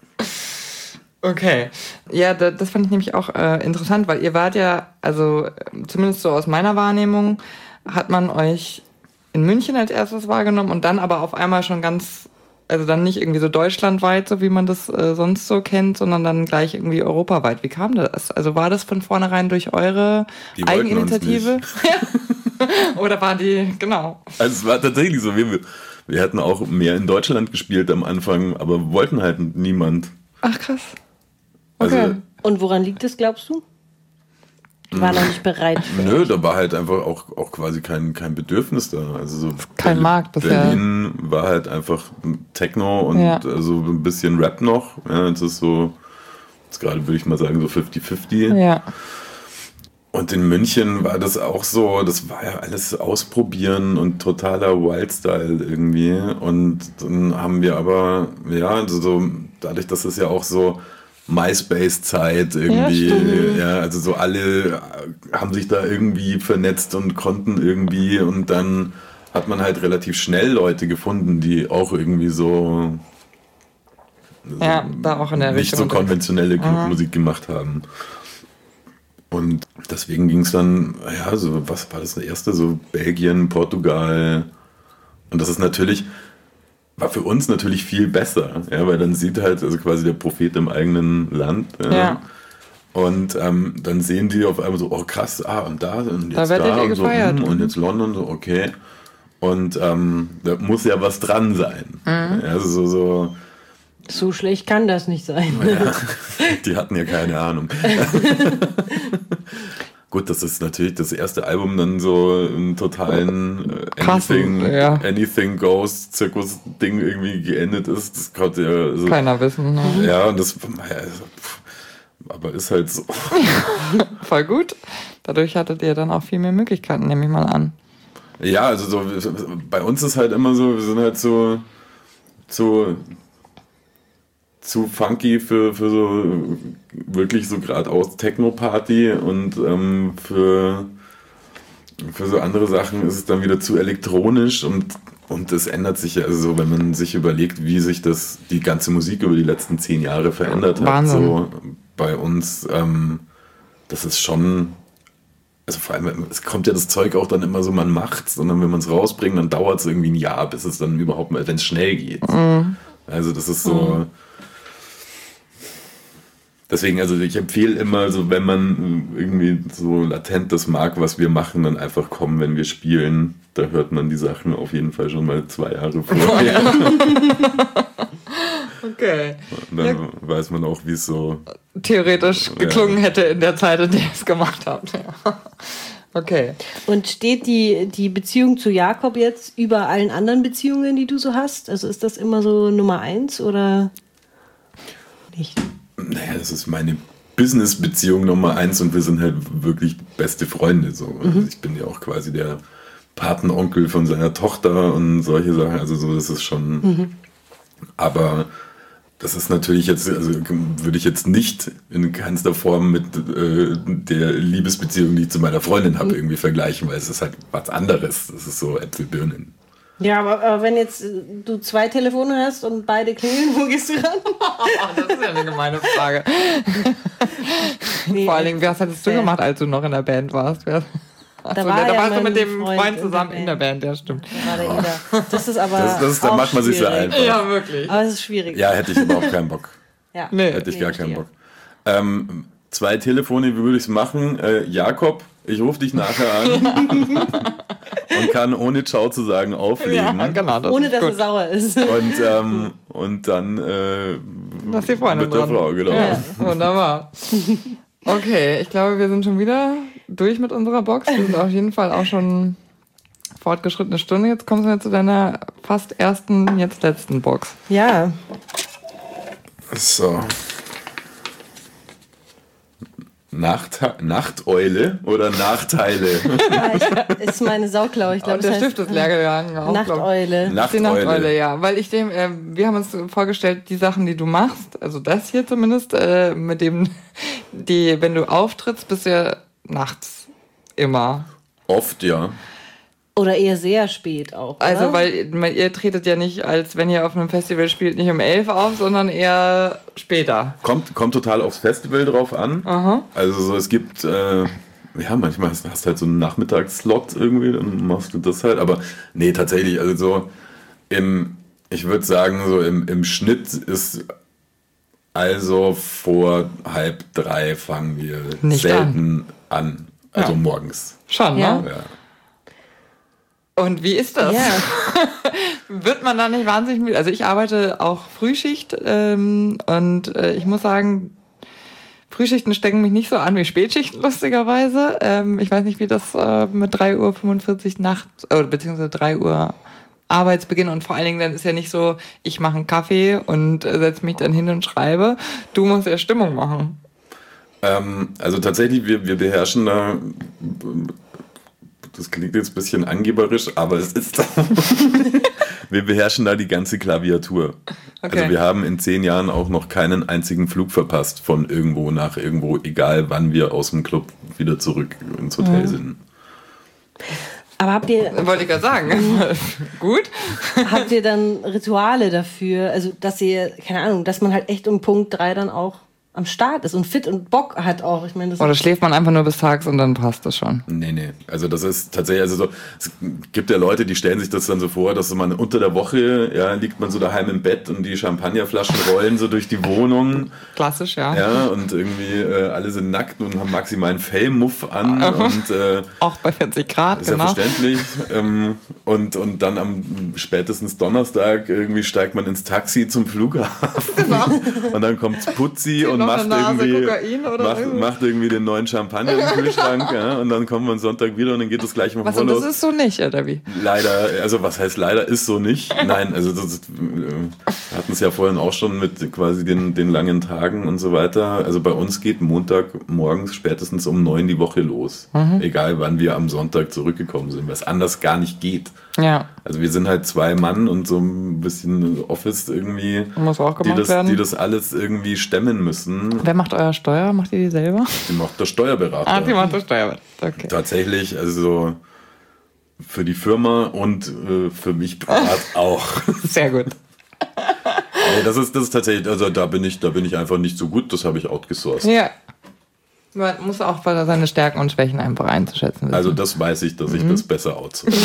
Okay. Ja, das fand ich nämlich auch interessant, weil ihr wart ja, also zumindest so aus meiner Wahrnehmung, hat man euch in München als erstes wahrgenommen und dann aber auf einmal schon also dann nicht irgendwie so deutschlandweit, so wie man das sonst so kennt, sondern dann gleich irgendwie europaweit. Wie kam das? Also war das von vornherein durch eure Die wollten uns Eigeninitiative? Oder war die, genau. Also es war tatsächlich so, wir hätten auch mehr in Deutschland gespielt am Anfang, aber wollten halt niemand. Ach krass. Also, Okay. Und woran liegt es, glaubst du? Die waren noch nicht bereit. Nö, da war halt einfach auch quasi kein Bedürfnis da. Also so Kein Markt bisher. Berlin war halt einfach Techno und Ja. also ein bisschen Rap noch. Ja, das ist so, jetzt gerade würde ich mal sagen, so 50-50. Ja. Und in München war das auch so, das war ja alles ausprobieren und totaler Wildstyle irgendwie. Und dann haben wir aber, ja, also so, dadurch, dass es ja auch so MySpace-Zeit irgendwie, ja, also so alle haben sich da irgendwie vernetzt und konnten irgendwie und dann hat man halt relativ schnell Leute gefunden, die auch irgendwie so Ja, da auch in der nicht Richtung. so konventionelle Clubmusik gemacht haben. Und deswegen ging es dann, ja, so, was war das erste? So Belgien, Portugal. Und das ist natürlich, war für uns natürlich viel besser, ja, weil dann sieht halt, also quasi der Prophet im eigenen Land. Ja. Und dann sehen die auf einmal so, oh krass, und da und jetzt Da werdet ihr und so, gefeiert. und jetzt London, so, okay. Und da muss ja was dran sein. Ja, also so So schlecht kann das nicht sein. ja, die hatten ja keine Ahnung. Gut, das ist natürlich das erste Album dann so im totalen Anything Goes Zirkus-Ding irgendwie geendet ist. Das konnte ja so, Keiner wissen. Ne? ja, und das aber ist halt so. Voll gut. Dadurch hattet ihr dann auch viel mehr Möglichkeiten, nehme ich mal an. Ja, also so, bei uns ist halt immer so, wir sind halt so zu funky für so wirklich so geradeaus Techno-Party und für so andere Sachen ist es dann wieder zu elektronisch und das ändert sich ja, also so, wenn man sich überlegt, wie sich die ganze Musik über die letzten 10 Jahre verändert hat. Wahnsinn. So bei uns, das ist schon, also vor allem, es kommt ja das Zeug auch dann immer so, man macht's, sondern wenn man es rausbringt, dann dauert es irgendwie ein Jahr, bis es dann überhaupt mal, wenn es schnell geht. Mhm. Also das ist so. Deswegen, also ich empfehle immer, so wenn man irgendwie so latent das mag, was wir machen, dann einfach kommen, wenn wir spielen. Da hört man die Sachen auf jeden Fall schon mal 2 Jahre vorher. Okay. Und dann weiß man auch, wie es so Theoretisch geklungen hätte in der Zeit, in der ihr es gemacht habt. Ja. Okay. Und steht die Beziehung zu Jakob jetzt über allen anderen Beziehungen, die du so hast? Also ist das immer so Nummer 1 oder nicht? Naja, das ist meine Business-Beziehung Nummer 1 und wir sind halt wirklich beste Freunde. So. Also ich bin ja auch quasi der Patenonkel von seiner Tochter und solche Sachen. Also so, das ist schon. Aber das ist natürlich jetzt, also würde ich jetzt nicht in keinster Form mit der Liebesbeziehung, die ich zu meiner Freundin habe, irgendwie vergleichen, weil es ist halt was anderes. Das ist so Äpfel-Birnen. Ja, aber wenn jetzt du 2 Telefone hast und beide klingeln, wo gehst du ran? Das ist ja eine gemeine Frage. Nee, Vor allen Dingen, was hattest du gemacht, als du noch in der Band warst? Da warst du mit dem Freund zusammen in der Band, ja stimmt. Da war der Ida. Das ist aber Da macht man sich so schwierig. einfach. Ja, wirklich. Aber es ist schwierig. Ja, hätte ich überhaupt keinen Bock. Ja. Nee. Hätte ich gar keinen verstehe. Bock. 2 Telefone, wie würde ich es machen? Jakob, ich rufe dich nachher an und kann ohne Ciao zu sagen auflegen. Ja, genau. Das Ohne ist dass er gut. sauer ist. Und dann Das ist die Freundin mit der dran. Frau, genau. Ja, wunderbar. Okay, ich glaube, wir sind schon wieder durch mit unserer Box. Wir sind auf jeden Fall auch schon fortgeschrittene Stunde. Jetzt kommst du zu deiner fast ersten, jetzt letzten Box. Ja. So. Nachteule oder Nachteile? Ist meine Sauklaue. Ich glaube, Und der Stift ist leer gegangen. auch, glaub ich. Nachteule. Die Nachteule, ja. Weil wir haben uns vorgestellt, die Sachen, die du machst, also das hier zumindest, mit dem, wenn du auftrittst, bist du ja nachts immer. Oft, ja. Oder eher sehr spät auch. Oder? Also, weil ihr tretet ja nicht, als wenn ihr auf einem Festival spielt, nicht um 11 auf, sondern eher später. Kommt total aufs Festival drauf an. Aha. Also so, es gibt, manchmal hast du halt so einen Nachmittagsslot irgendwie, dann machst du das halt. Aber nee, tatsächlich, also so ich würde sagen, so im Schnitt ist also vor 2:30 fangen wir Nicht selten an. Also Ja. morgens. Schon, Ja. ne? Ja. Und wie ist das? Ja. Wird man da nicht wahnsinnig müde? Also ich arbeite auch Frühschicht und ich muss sagen, Frühschichten stecken mich nicht so an wie Spätschichten, lustigerweise. Ich weiß nicht, wie das mit 3:45 Uhr nachts, beziehungsweise 3 Uhr Arbeitsbeginn und vor allen Dingen dann ist ja nicht so, ich mache einen Kaffee und setze mich dann hin und schreibe. Du musst ja Stimmung machen. Also tatsächlich, wir beherrschen da, das klingt jetzt ein bisschen angeberisch, aber es ist wir beherrschen da die ganze Klaviatur. Okay. Also wir haben in 10 Jahren auch noch keinen einzigen Flug verpasst von irgendwo nach irgendwo, egal wann wir aus dem Club wieder zurück ins Hotel sind. Aber habt Wollte ich gerade sagen. Gut. ihr dann Rituale dafür? Also, dass ihr, keine Ahnung, dass man halt echt um Punkt 3 dann auch am Start ist und fit und Bock hat auch. Ich meine, das Oder schläft man einfach nur bis tags und dann passt das schon. Nee. Also das ist tatsächlich, also so, es gibt ja Leute, die stellen sich das dann so vor, dass man unter der Woche, ja, liegt man so daheim im Bett und die Champagnerflaschen rollen so durch die Wohnung. Klassisch, ja. Ja, und irgendwie alle sind nackt und haben maximalen Fellmuff an und Auch bei 40 Grad, ist ja genau. verständlich. Und dann am spätestens Donnerstag irgendwie steigt man ins Taxi zum Flughafen. Genau. Und dann kommt Putzi und noch eine Nase Kokain oder macht irgendwie den neuen Champagner im Kühlschrank, ja, und dann kommen wir am Sonntag wieder und dann geht das gleich mal vor los. Das ist so nicht, oder wie? Leider, also was heißt leider, ist so nicht. Nein, also wir hatten es ja vorhin auch schon mit quasi den langen Tagen und so weiter. Also bei uns geht Montag morgens spätestens um 9 die Woche los. Egal wann wir am Sonntag zurückgekommen sind, was anders gar nicht geht. Ja. Also wir sind halt 2 Mann und so ein bisschen Office irgendwie, muss auch gemacht werden. Die das alles irgendwie stemmen müssen. Wer macht euer Steuer? Macht ihr die selber? Die macht der Steuerberater. Die macht der Steuerberater, okay. Tatsächlich, also für die Firma und für mich privat auch. Sehr gut. Nee, das ist tatsächlich, also da bin ich einfach nicht so gut, das habe ich outgesourced. Ja. Man muss auch seine Stärken und Schwächen einfach einzuschätzen wissen. Also das weiß ich, dass ich das besser outsource.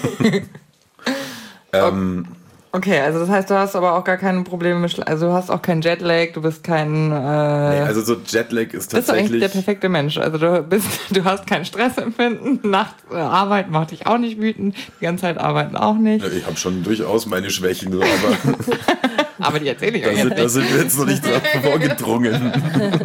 Okay, also das heißt, du hast aber auch gar keine Probleme mit, also du hast auch keinen Jetlag, du bist kein... Nee, also so Jetlag ist tatsächlich... Bist du eigentlich der perfekte Mensch, also du hast kein Stressempfinden, Nacht Arbeit macht dich auch nicht wütend, die ganze Zeit arbeiten auch nicht. Ja, ich habe schon durchaus meine Schwächen, aber... aber die erzähle ich euch Da sind wir jetzt noch nicht drauf vorgedrungen.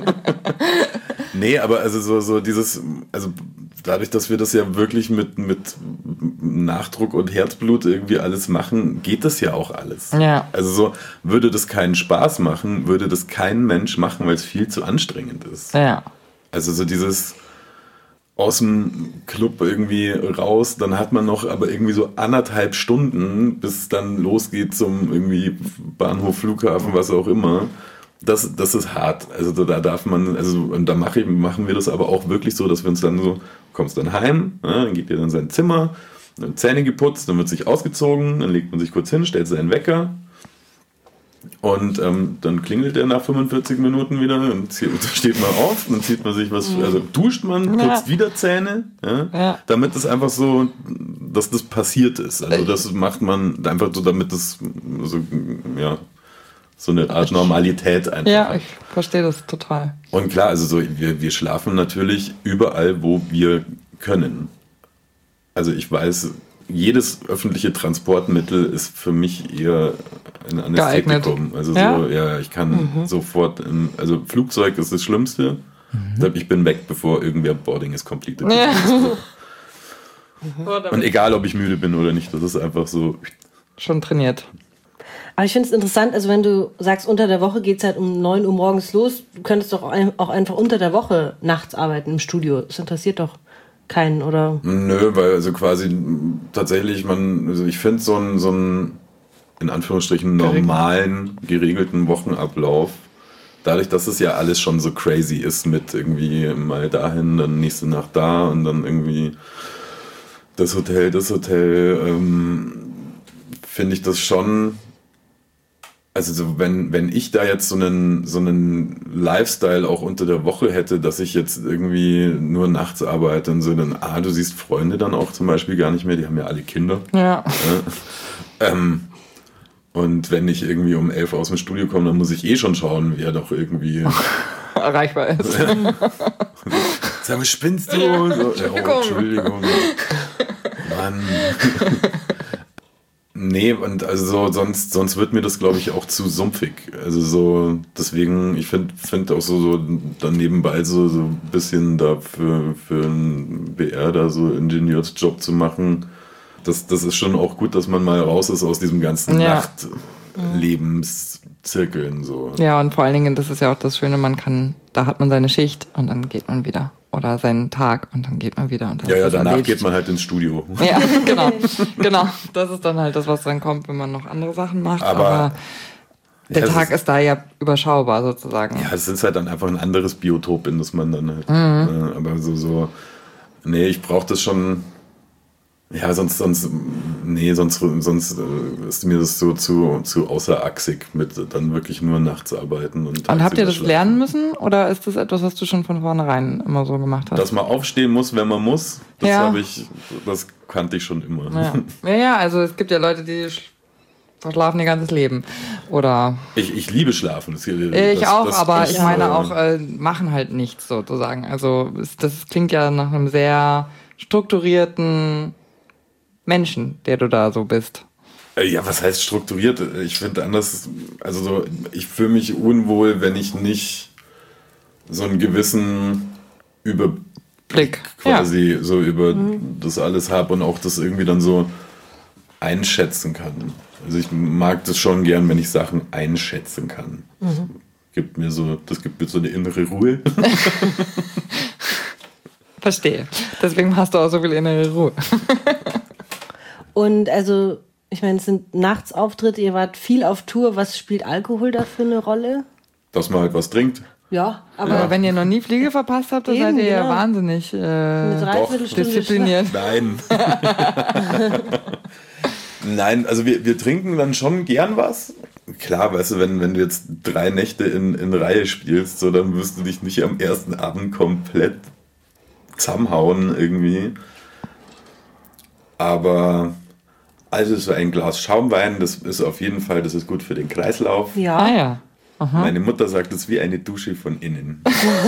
Nee, aber also so dieses, also dadurch, dass wir das ja wirklich mit Nachdruck und Herzblut irgendwie alles machen, geht das ja auch alles. Ja. Also so, würde das keinen Spaß machen, würde das kein Mensch machen, weil es viel zu anstrengend ist. Ja. Also so dieses aus dem Club irgendwie raus, dann hat man noch aber irgendwie so 1,5 Stunden, bis es dann losgeht zum irgendwie Bahnhof, Flughafen, was auch immer. Das ist hart. Also da darf man, also und da machen wir das aber auch wirklich so, dass wir uns dann so, kommst dann heim, ja, dann geht ihr dann in sein Zimmer, dann Zähne geputzt, dann wird sich ausgezogen, dann legt man sich kurz hin, stellt seinen Wecker und dann klingelt er nach 45 Minuten wieder und steht man auf, dann zieht man sich was, also duscht man, putzt wieder Zähne, damit es einfach so, dass das passiert ist. Also das macht man einfach so, damit das so, ja, so eine Art Normalität einfach. Ja, ich verstehe das total. Und klar, also so, wir schlafen natürlich überall, wo wir können. Also ich weiß, jedes öffentliche Transportmittel ist für mich eher ein Anästhetikum. Also ich kann sofort, also Flugzeug ist das Schlimmste. Ich bin weg, bevor irgendwer Boarding is completed. Ja. Und egal, ob ich müde bin oder nicht, das ist einfach so. Schon trainiert. Aber ich finde es interessant, also wenn du sagst, unter der Woche geht es halt um 9 Uhr morgens los, du könntest doch auch einfach unter der Woche nachts arbeiten im Studio. Das interessiert doch keinen, oder? Nö, weil also quasi tatsächlich also ich finde so einen in Anführungsstrichen normalen, geregelten Wochenablauf, dadurch, dass es ja alles schon so crazy ist mit irgendwie mal dahin, dann nächste Nacht da und dann irgendwie das Hotel, finde ich das schon. Also so, wenn ich da jetzt so einen Lifestyle auch unter der Woche hätte, dass ich jetzt irgendwie nur nachts arbeite und so, dann, du siehst Freunde dann auch zum Beispiel gar nicht mehr, die haben ja alle Kinder. Ja. Und wenn ich irgendwie um 11 aus dem Studio komme, dann muss ich schon schauen, wer doch irgendwie erreichbar ist. Sag mal, spinnst du? So, Entschuldigung. Mann. Nee, und also sonst wird mir das, glaube ich, auch zu sumpfig. Also so, deswegen, ich finde auch so dann nebenbei so ein bisschen da für einen BR da so Ingenieursjob zu machen. Das ist schon auch gut, dass man mal raus ist aus diesem ganzen Nachtlebenszirkeln. So. Ja, und vor allen Dingen, das ist ja auch das Schöne, da hat man seine Schicht und dann geht man wieder. Oder seinen Tag und dann geht man wieder. Und danach erledigt. Geht man halt ins Studio. Ja, genau. Das ist dann halt das, was dann kommt, wenn man noch andere Sachen macht. Aber der Tag ist da ja überschaubar sozusagen. Ja, es ist halt dann einfach ein anderes Biotop, in das man dann halt. Aber nee, ich brauche das schon. Ja, sonst ist mir das so zu außerachsig mit dann wirklich nur nachts arbeiten. Und habt ihr das lernen müssen oder ist das etwas, was du schon von vornherein immer so gemacht hast? Dass man aufstehen muss, wenn man muss, das kannte ich schon immer. Ja, also es gibt ja Leute, die verschlafen ihr ganzes Leben. Oder ich liebe Schlafen. Aber ich meine auch, machen halt nichts sozusagen. Also das klingt ja nach einem sehr strukturierten Menschen, der du da so bist. Ja, was heißt strukturiert? Ich finde anders, also so, ich fühle mich unwohl, wenn ich nicht so einen gewissen Überblick quasi so über das alles habe und auch das irgendwie dann so einschätzen kann. Also ich mag das schon gern, wenn ich Sachen einschätzen kann. Das gibt mir so eine innere Ruhe. Verstehe. Deswegen hast du auch so viel innere Ruhe. Und also, ich meine, es sind Nachtsauftritte, ihr wart viel auf Tour. Was spielt Alkohol da für eine Rolle? Dass man halt was trinkt. Ja, Aber wenn ihr noch nie Fliege verpasst habt, dann Eben, seid ihr ja genau. wahnsinnig eine Dreiviertelstunde diszipliniert. Nein. Nein, also wir trinken dann schon gern was. Klar, weißt du, wenn du jetzt 3 Nächte in Reihe spielst, so, dann wirst du dich nicht am ersten Abend komplett zusammenhauen irgendwie. Aber also so ein Glas Schaumwein, das ist auf jeden Fall, das ist gut für den Kreislauf. Ja. Ah ja. Aha. Meine Mutter sagt, es ist wie eine Dusche von innen.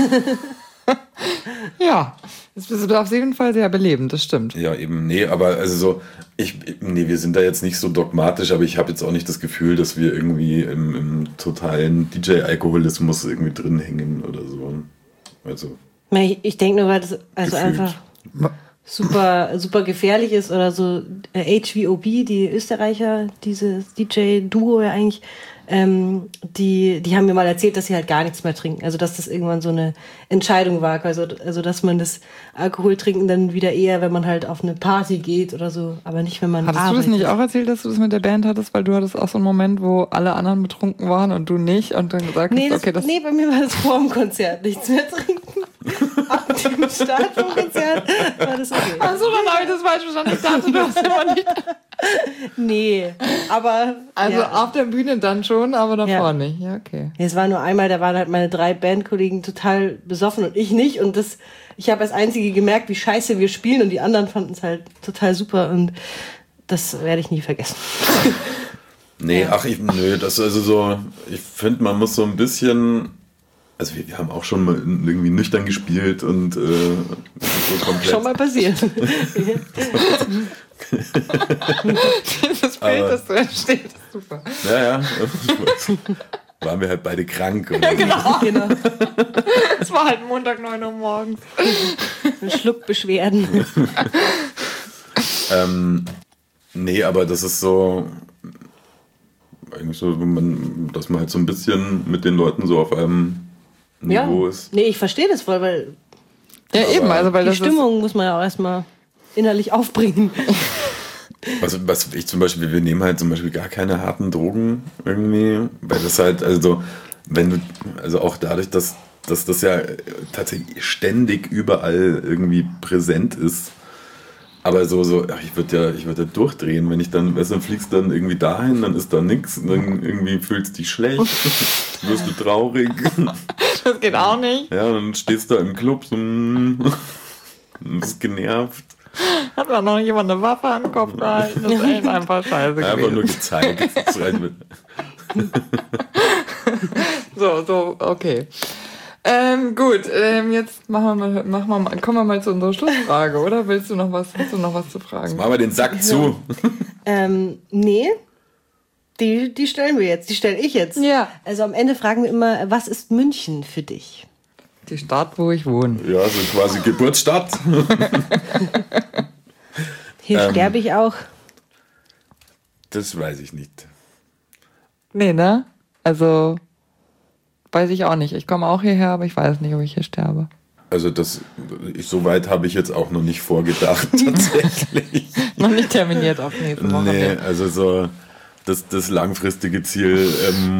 Ja, das ist auf jeden Fall sehr belebend, das stimmt. Ja, eben, nee, aber also so, wir sind da jetzt nicht so dogmatisch, aber ich habe jetzt auch nicht das Gefühl, dass wir irgendwie im totalen DJ-Alkoholismus irgendwie drin hängen oder so. Also. Ich denke nur, weil das also Gefühlt. einfach super, super gefährlich ist oder so. HVOB, die Österreicher, dieses DJ-Duo ja eigentlich, die haben mir mal erzählt, dass sie halt gar nichts mehr trinken. Also dass das irgendwann so eine Entscheidung war. Also dass man das Alkohol trinken dann wieder eher, wenn man halt auf eine Party geht oder so, aber nicht, wenn man Hattest arbeitet. du das nicht auch erzählt, dass du das mit der Band hattest? Weil du hattest auch so einen Moment, wo alle anderen betrunken waren und du nicht und dann gesagt hast, okay, das... Nee, bei mir war das vor dem Konzert. Nichts mehr trinken. Ab dem Start vom Konzert war das okay. Achso, dann habe ich das falsch verstanden. Ich dachte, du hast immer nicht... Nee, aber... Also ja. auf der Bühne dann schon, aber davor Ja. nicht. Ja, okay. Es war nur einmal, da waren halt meine 3 Bandkollegen total besoffen und ich nicht. Und ich habe als Einzige gemerkt, wie scheiße wir spielen und die anderen fanden es halt total super und das werde ich nie vergessen. Nee, das ist also so, ich finde, man muss so ein bisschen, also wir haben auch schon mal irgendwie nüchtern gespielt und so komplett. Schon mal passiert. Das Bild, das du entsteht, ist super. Ja. Waren wir halt beide krank. Oder Genau. Es war halt Montag 9 Uhr morgens. Schluckbeschwerden. Nee, aber das ist so, eigentlich so, dass man halt so ein bisschen mit den Leuten so auf einem Niveau ist. Nee, ich verstehe das voll, weil Ja, eben, also weil die das Stimmung muss man ja auch erstmal innerlich aufbringen. Was ich zum Beispiel, wir nehmen halt zum Beispiel gar keine harten Drogen irgendwie, weil das halt, also wenn du, also auch dadurch, dass das ja tatsächlich ständig überall irgendwie präsent ist, aber ich würde ja durchdrehen, wenn ich dann, weißt du, dann fliegst dann irgendwie dahin, dann ist da nichts, dann irgendwie fühlst du dich schlecht, wirst du traurig. Das geht auch nicht. Ja, dann stehst du da im Club so, und bist genervt. Hat man noch jemand eine Waffe an den Kopf gehalten? Das ist echt einfach scheiße gewesen. Einfach nur gezeigt. So, okay. Gut, jetzt kommen wir mal zu unserer Schlussfrage, oder? Hast du noch was zu fragen? Machen wir den Sack zu. Nee, die stellen wir jetzt, die stelle ich jetzt. Ja. Also am Ende fragen wir immer, was ist München für dich? Die Stadt, wo ich wohne. Ja, so quasi Geburtsstadt. Hier sterbe ich auch. Das weiß ich nicht. Nee, ne? Also, weiß ich auch nicht. Ich komme auch hierher, aber ich weiß nicht, ob ich hier sterbe. Also so weit habe ich jetzt auch noch nicht vorgedacht, tatsächlich. Noch nicht terminiert auf nächste Woche. Nee, also so das langfristige Ziel.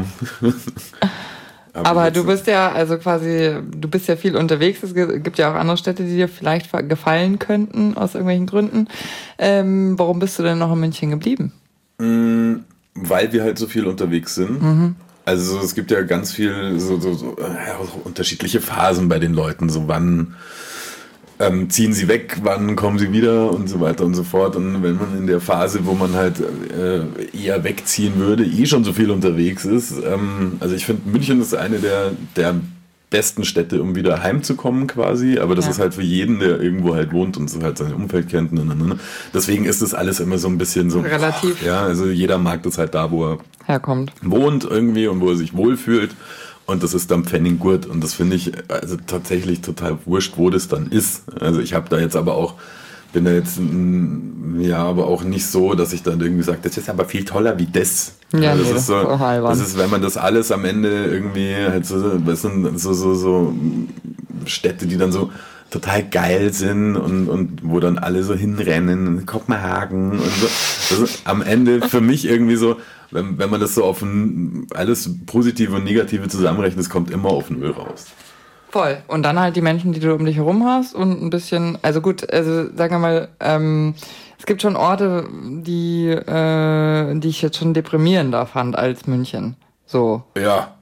Aber du bist ja, also quasi, du bist ja viel unterwegs. Es gibt ja auch andere Städte, die dir vielleicht gefallen könnten, aus irgendwelchen Gründen. Warum bist du denn noch in München geblieben? Weil wir halt so viel unterwegs sind. Mhm. Also es gibt ja ganz viel so unterschiedliche Phasen bei den Leuten. So wann ziehen sie weg, wann kommen sie wieder und so weiter und so fort. Und wenn man in der Phase, wo man halt eher wegziehen würde, schon so viel unterwegs ist. Also ich finde, München ist eine der besten Städte, um wieder heimzukommen quasi. Aber das ist halt für jeden, der irgendwo halt wohnt und so halt sein Umfeld kennt. Deswegen ist das alles immer so ein bisschen so... Relativ. Ja, also jeder mag das halt da, wo er herkommt, wohnt irgendwie und wo er sich wohlfühlt. und das ist dann Pfenniggurt und das finde ich also tatsächlich total wurscht, wo das dann ist. Also ich habe da jetzt aber auch, bin da jetzt aber auch nicht so, dass ich dann irgendwie sage, das ist aber viel toller wie das. Ja, das nee, ist so, das das ist, wenn man das alles am Ende irgendwie halt so Städte, die dann so total geil sind und wo dann alle so hinrennen, Kopenhagen und so. Das ist am Ende für mich irgendwie so, wenn man das so auf alles Positive und Negative zusammenrechnet, es kommt immer auf Null raus. Voll. Und dann halt die Menschen, die du um dich herum hast und ein bisschen, also gut, also sagen wir mal, es gibt schon Orte, die ich jetzt schon deprimierender fand als München. So. Ja.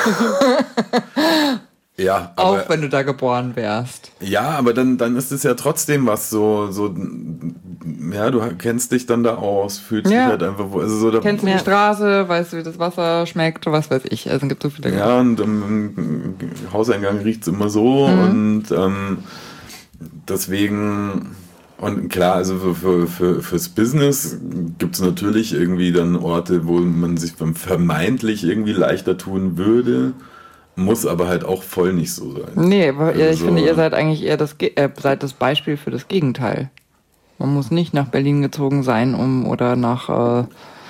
Ja, aber, auch wenn du da geboren wärst. Ja, aber dann ist es ja trotzdem was so, ja, du kennst dich dann da aus, fühlst dich halt einfach, also so da kennst du die Straße, weißt du, wie das Wasser schmeckt, was weiß ich, also es gibt so viele. Ja, und im Hauseingang riecht es immer so und deswegen, und klar, also fürs Business gibt es natürlich irgendwie dann Orte, wo man sich vermeintlich irgendwie leichter tun würde. Muss aber halt auch voll nicht so sein. Nee, aber ich finde, ihr seid eigentlich eher seid das Beispiel für das Gegenteil. Man muss nicht nach Berlin gezogen sein, oder nach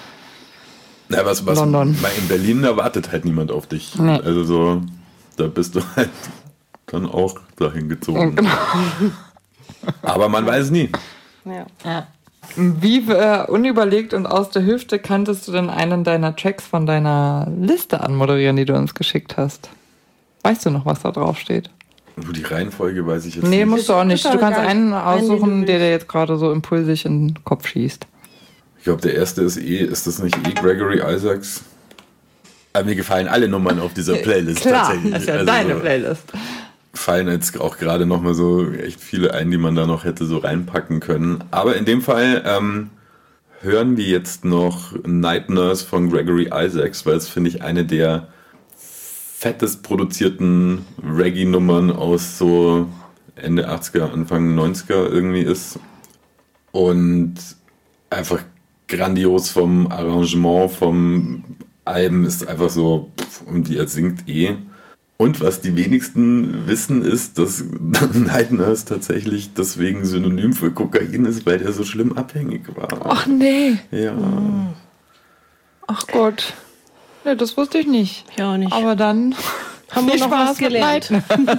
London. In Berlin erwartet halt niemand auf dich. Nee. Also so, da bist du halt dann auch dahin gezogen. Genau. Aber man weiß nie. Ja. Wie unüberlegt und aus der Hüfte kanntest du denn einen deiner Tracks von deiner Liste anmoderieren, die du uns geschickt hast? Weißt du noch, was da drauf steht? Die Reihenfolge weiß ich jetzt nicht. Nee, musst du auch nicht. Du kannst einen aussuchen, der dir jetzt gerade so impulsig in den Kopf schießt. Ich glaube, der erste ist das nicht Gregory Isaacs? Aber mir gefallen alle Nummern auf dieser Playlist Klar, tatsächlich. Das ist ja deine Playlist. Fallen jetzt auch gerade nochmal so echt viele ein, die man da noch hätte so reinpacken können. Aber in dem Fall hören wir jetzt noch Night Nurse von Gregory Isaacs, weil es, finde ich, eine der fettest produzierten Reggae-Nummern aus so Ende 80er, Anfang 90er irgendwie ist. Und einfach grandios vom Arrangement, vom Album ist einfach so, und wie er singt Und was die wenigsten wissen, ist, dass Night Nurse tatsächlich deswegen Synonym für Kokain ist, weil der so schlimm abhängig war. Ach nee. Ja. Ach Gott. Nee, das wusste ich nicht. Ich auch nicht. Aber dann haben wir noch was gelernt.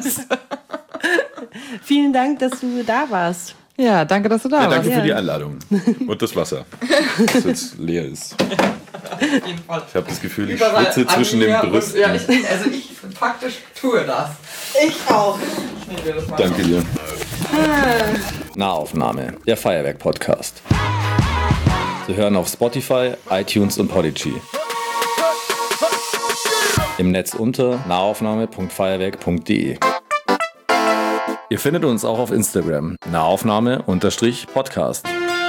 Vielen Dank, dass du da warst. Ja, danke, dass du da warst. Danke für die Einladung. Und das Wasser, das jetzt leer ist. Ich habe das Gefühl, ich schwitze zwischen den Brüsten. Ja, ich faktisch tue das. Ich auch. Danke dir. Nahaufnahme, der Feuerwerk-Podcast. Sie hören auf Spotify, iTunes und Podigy. Im Netz unter nahaufnahme.feuerwerk.de. Ihr findet uns auch auf Instagram, nahaufnahme_podcast.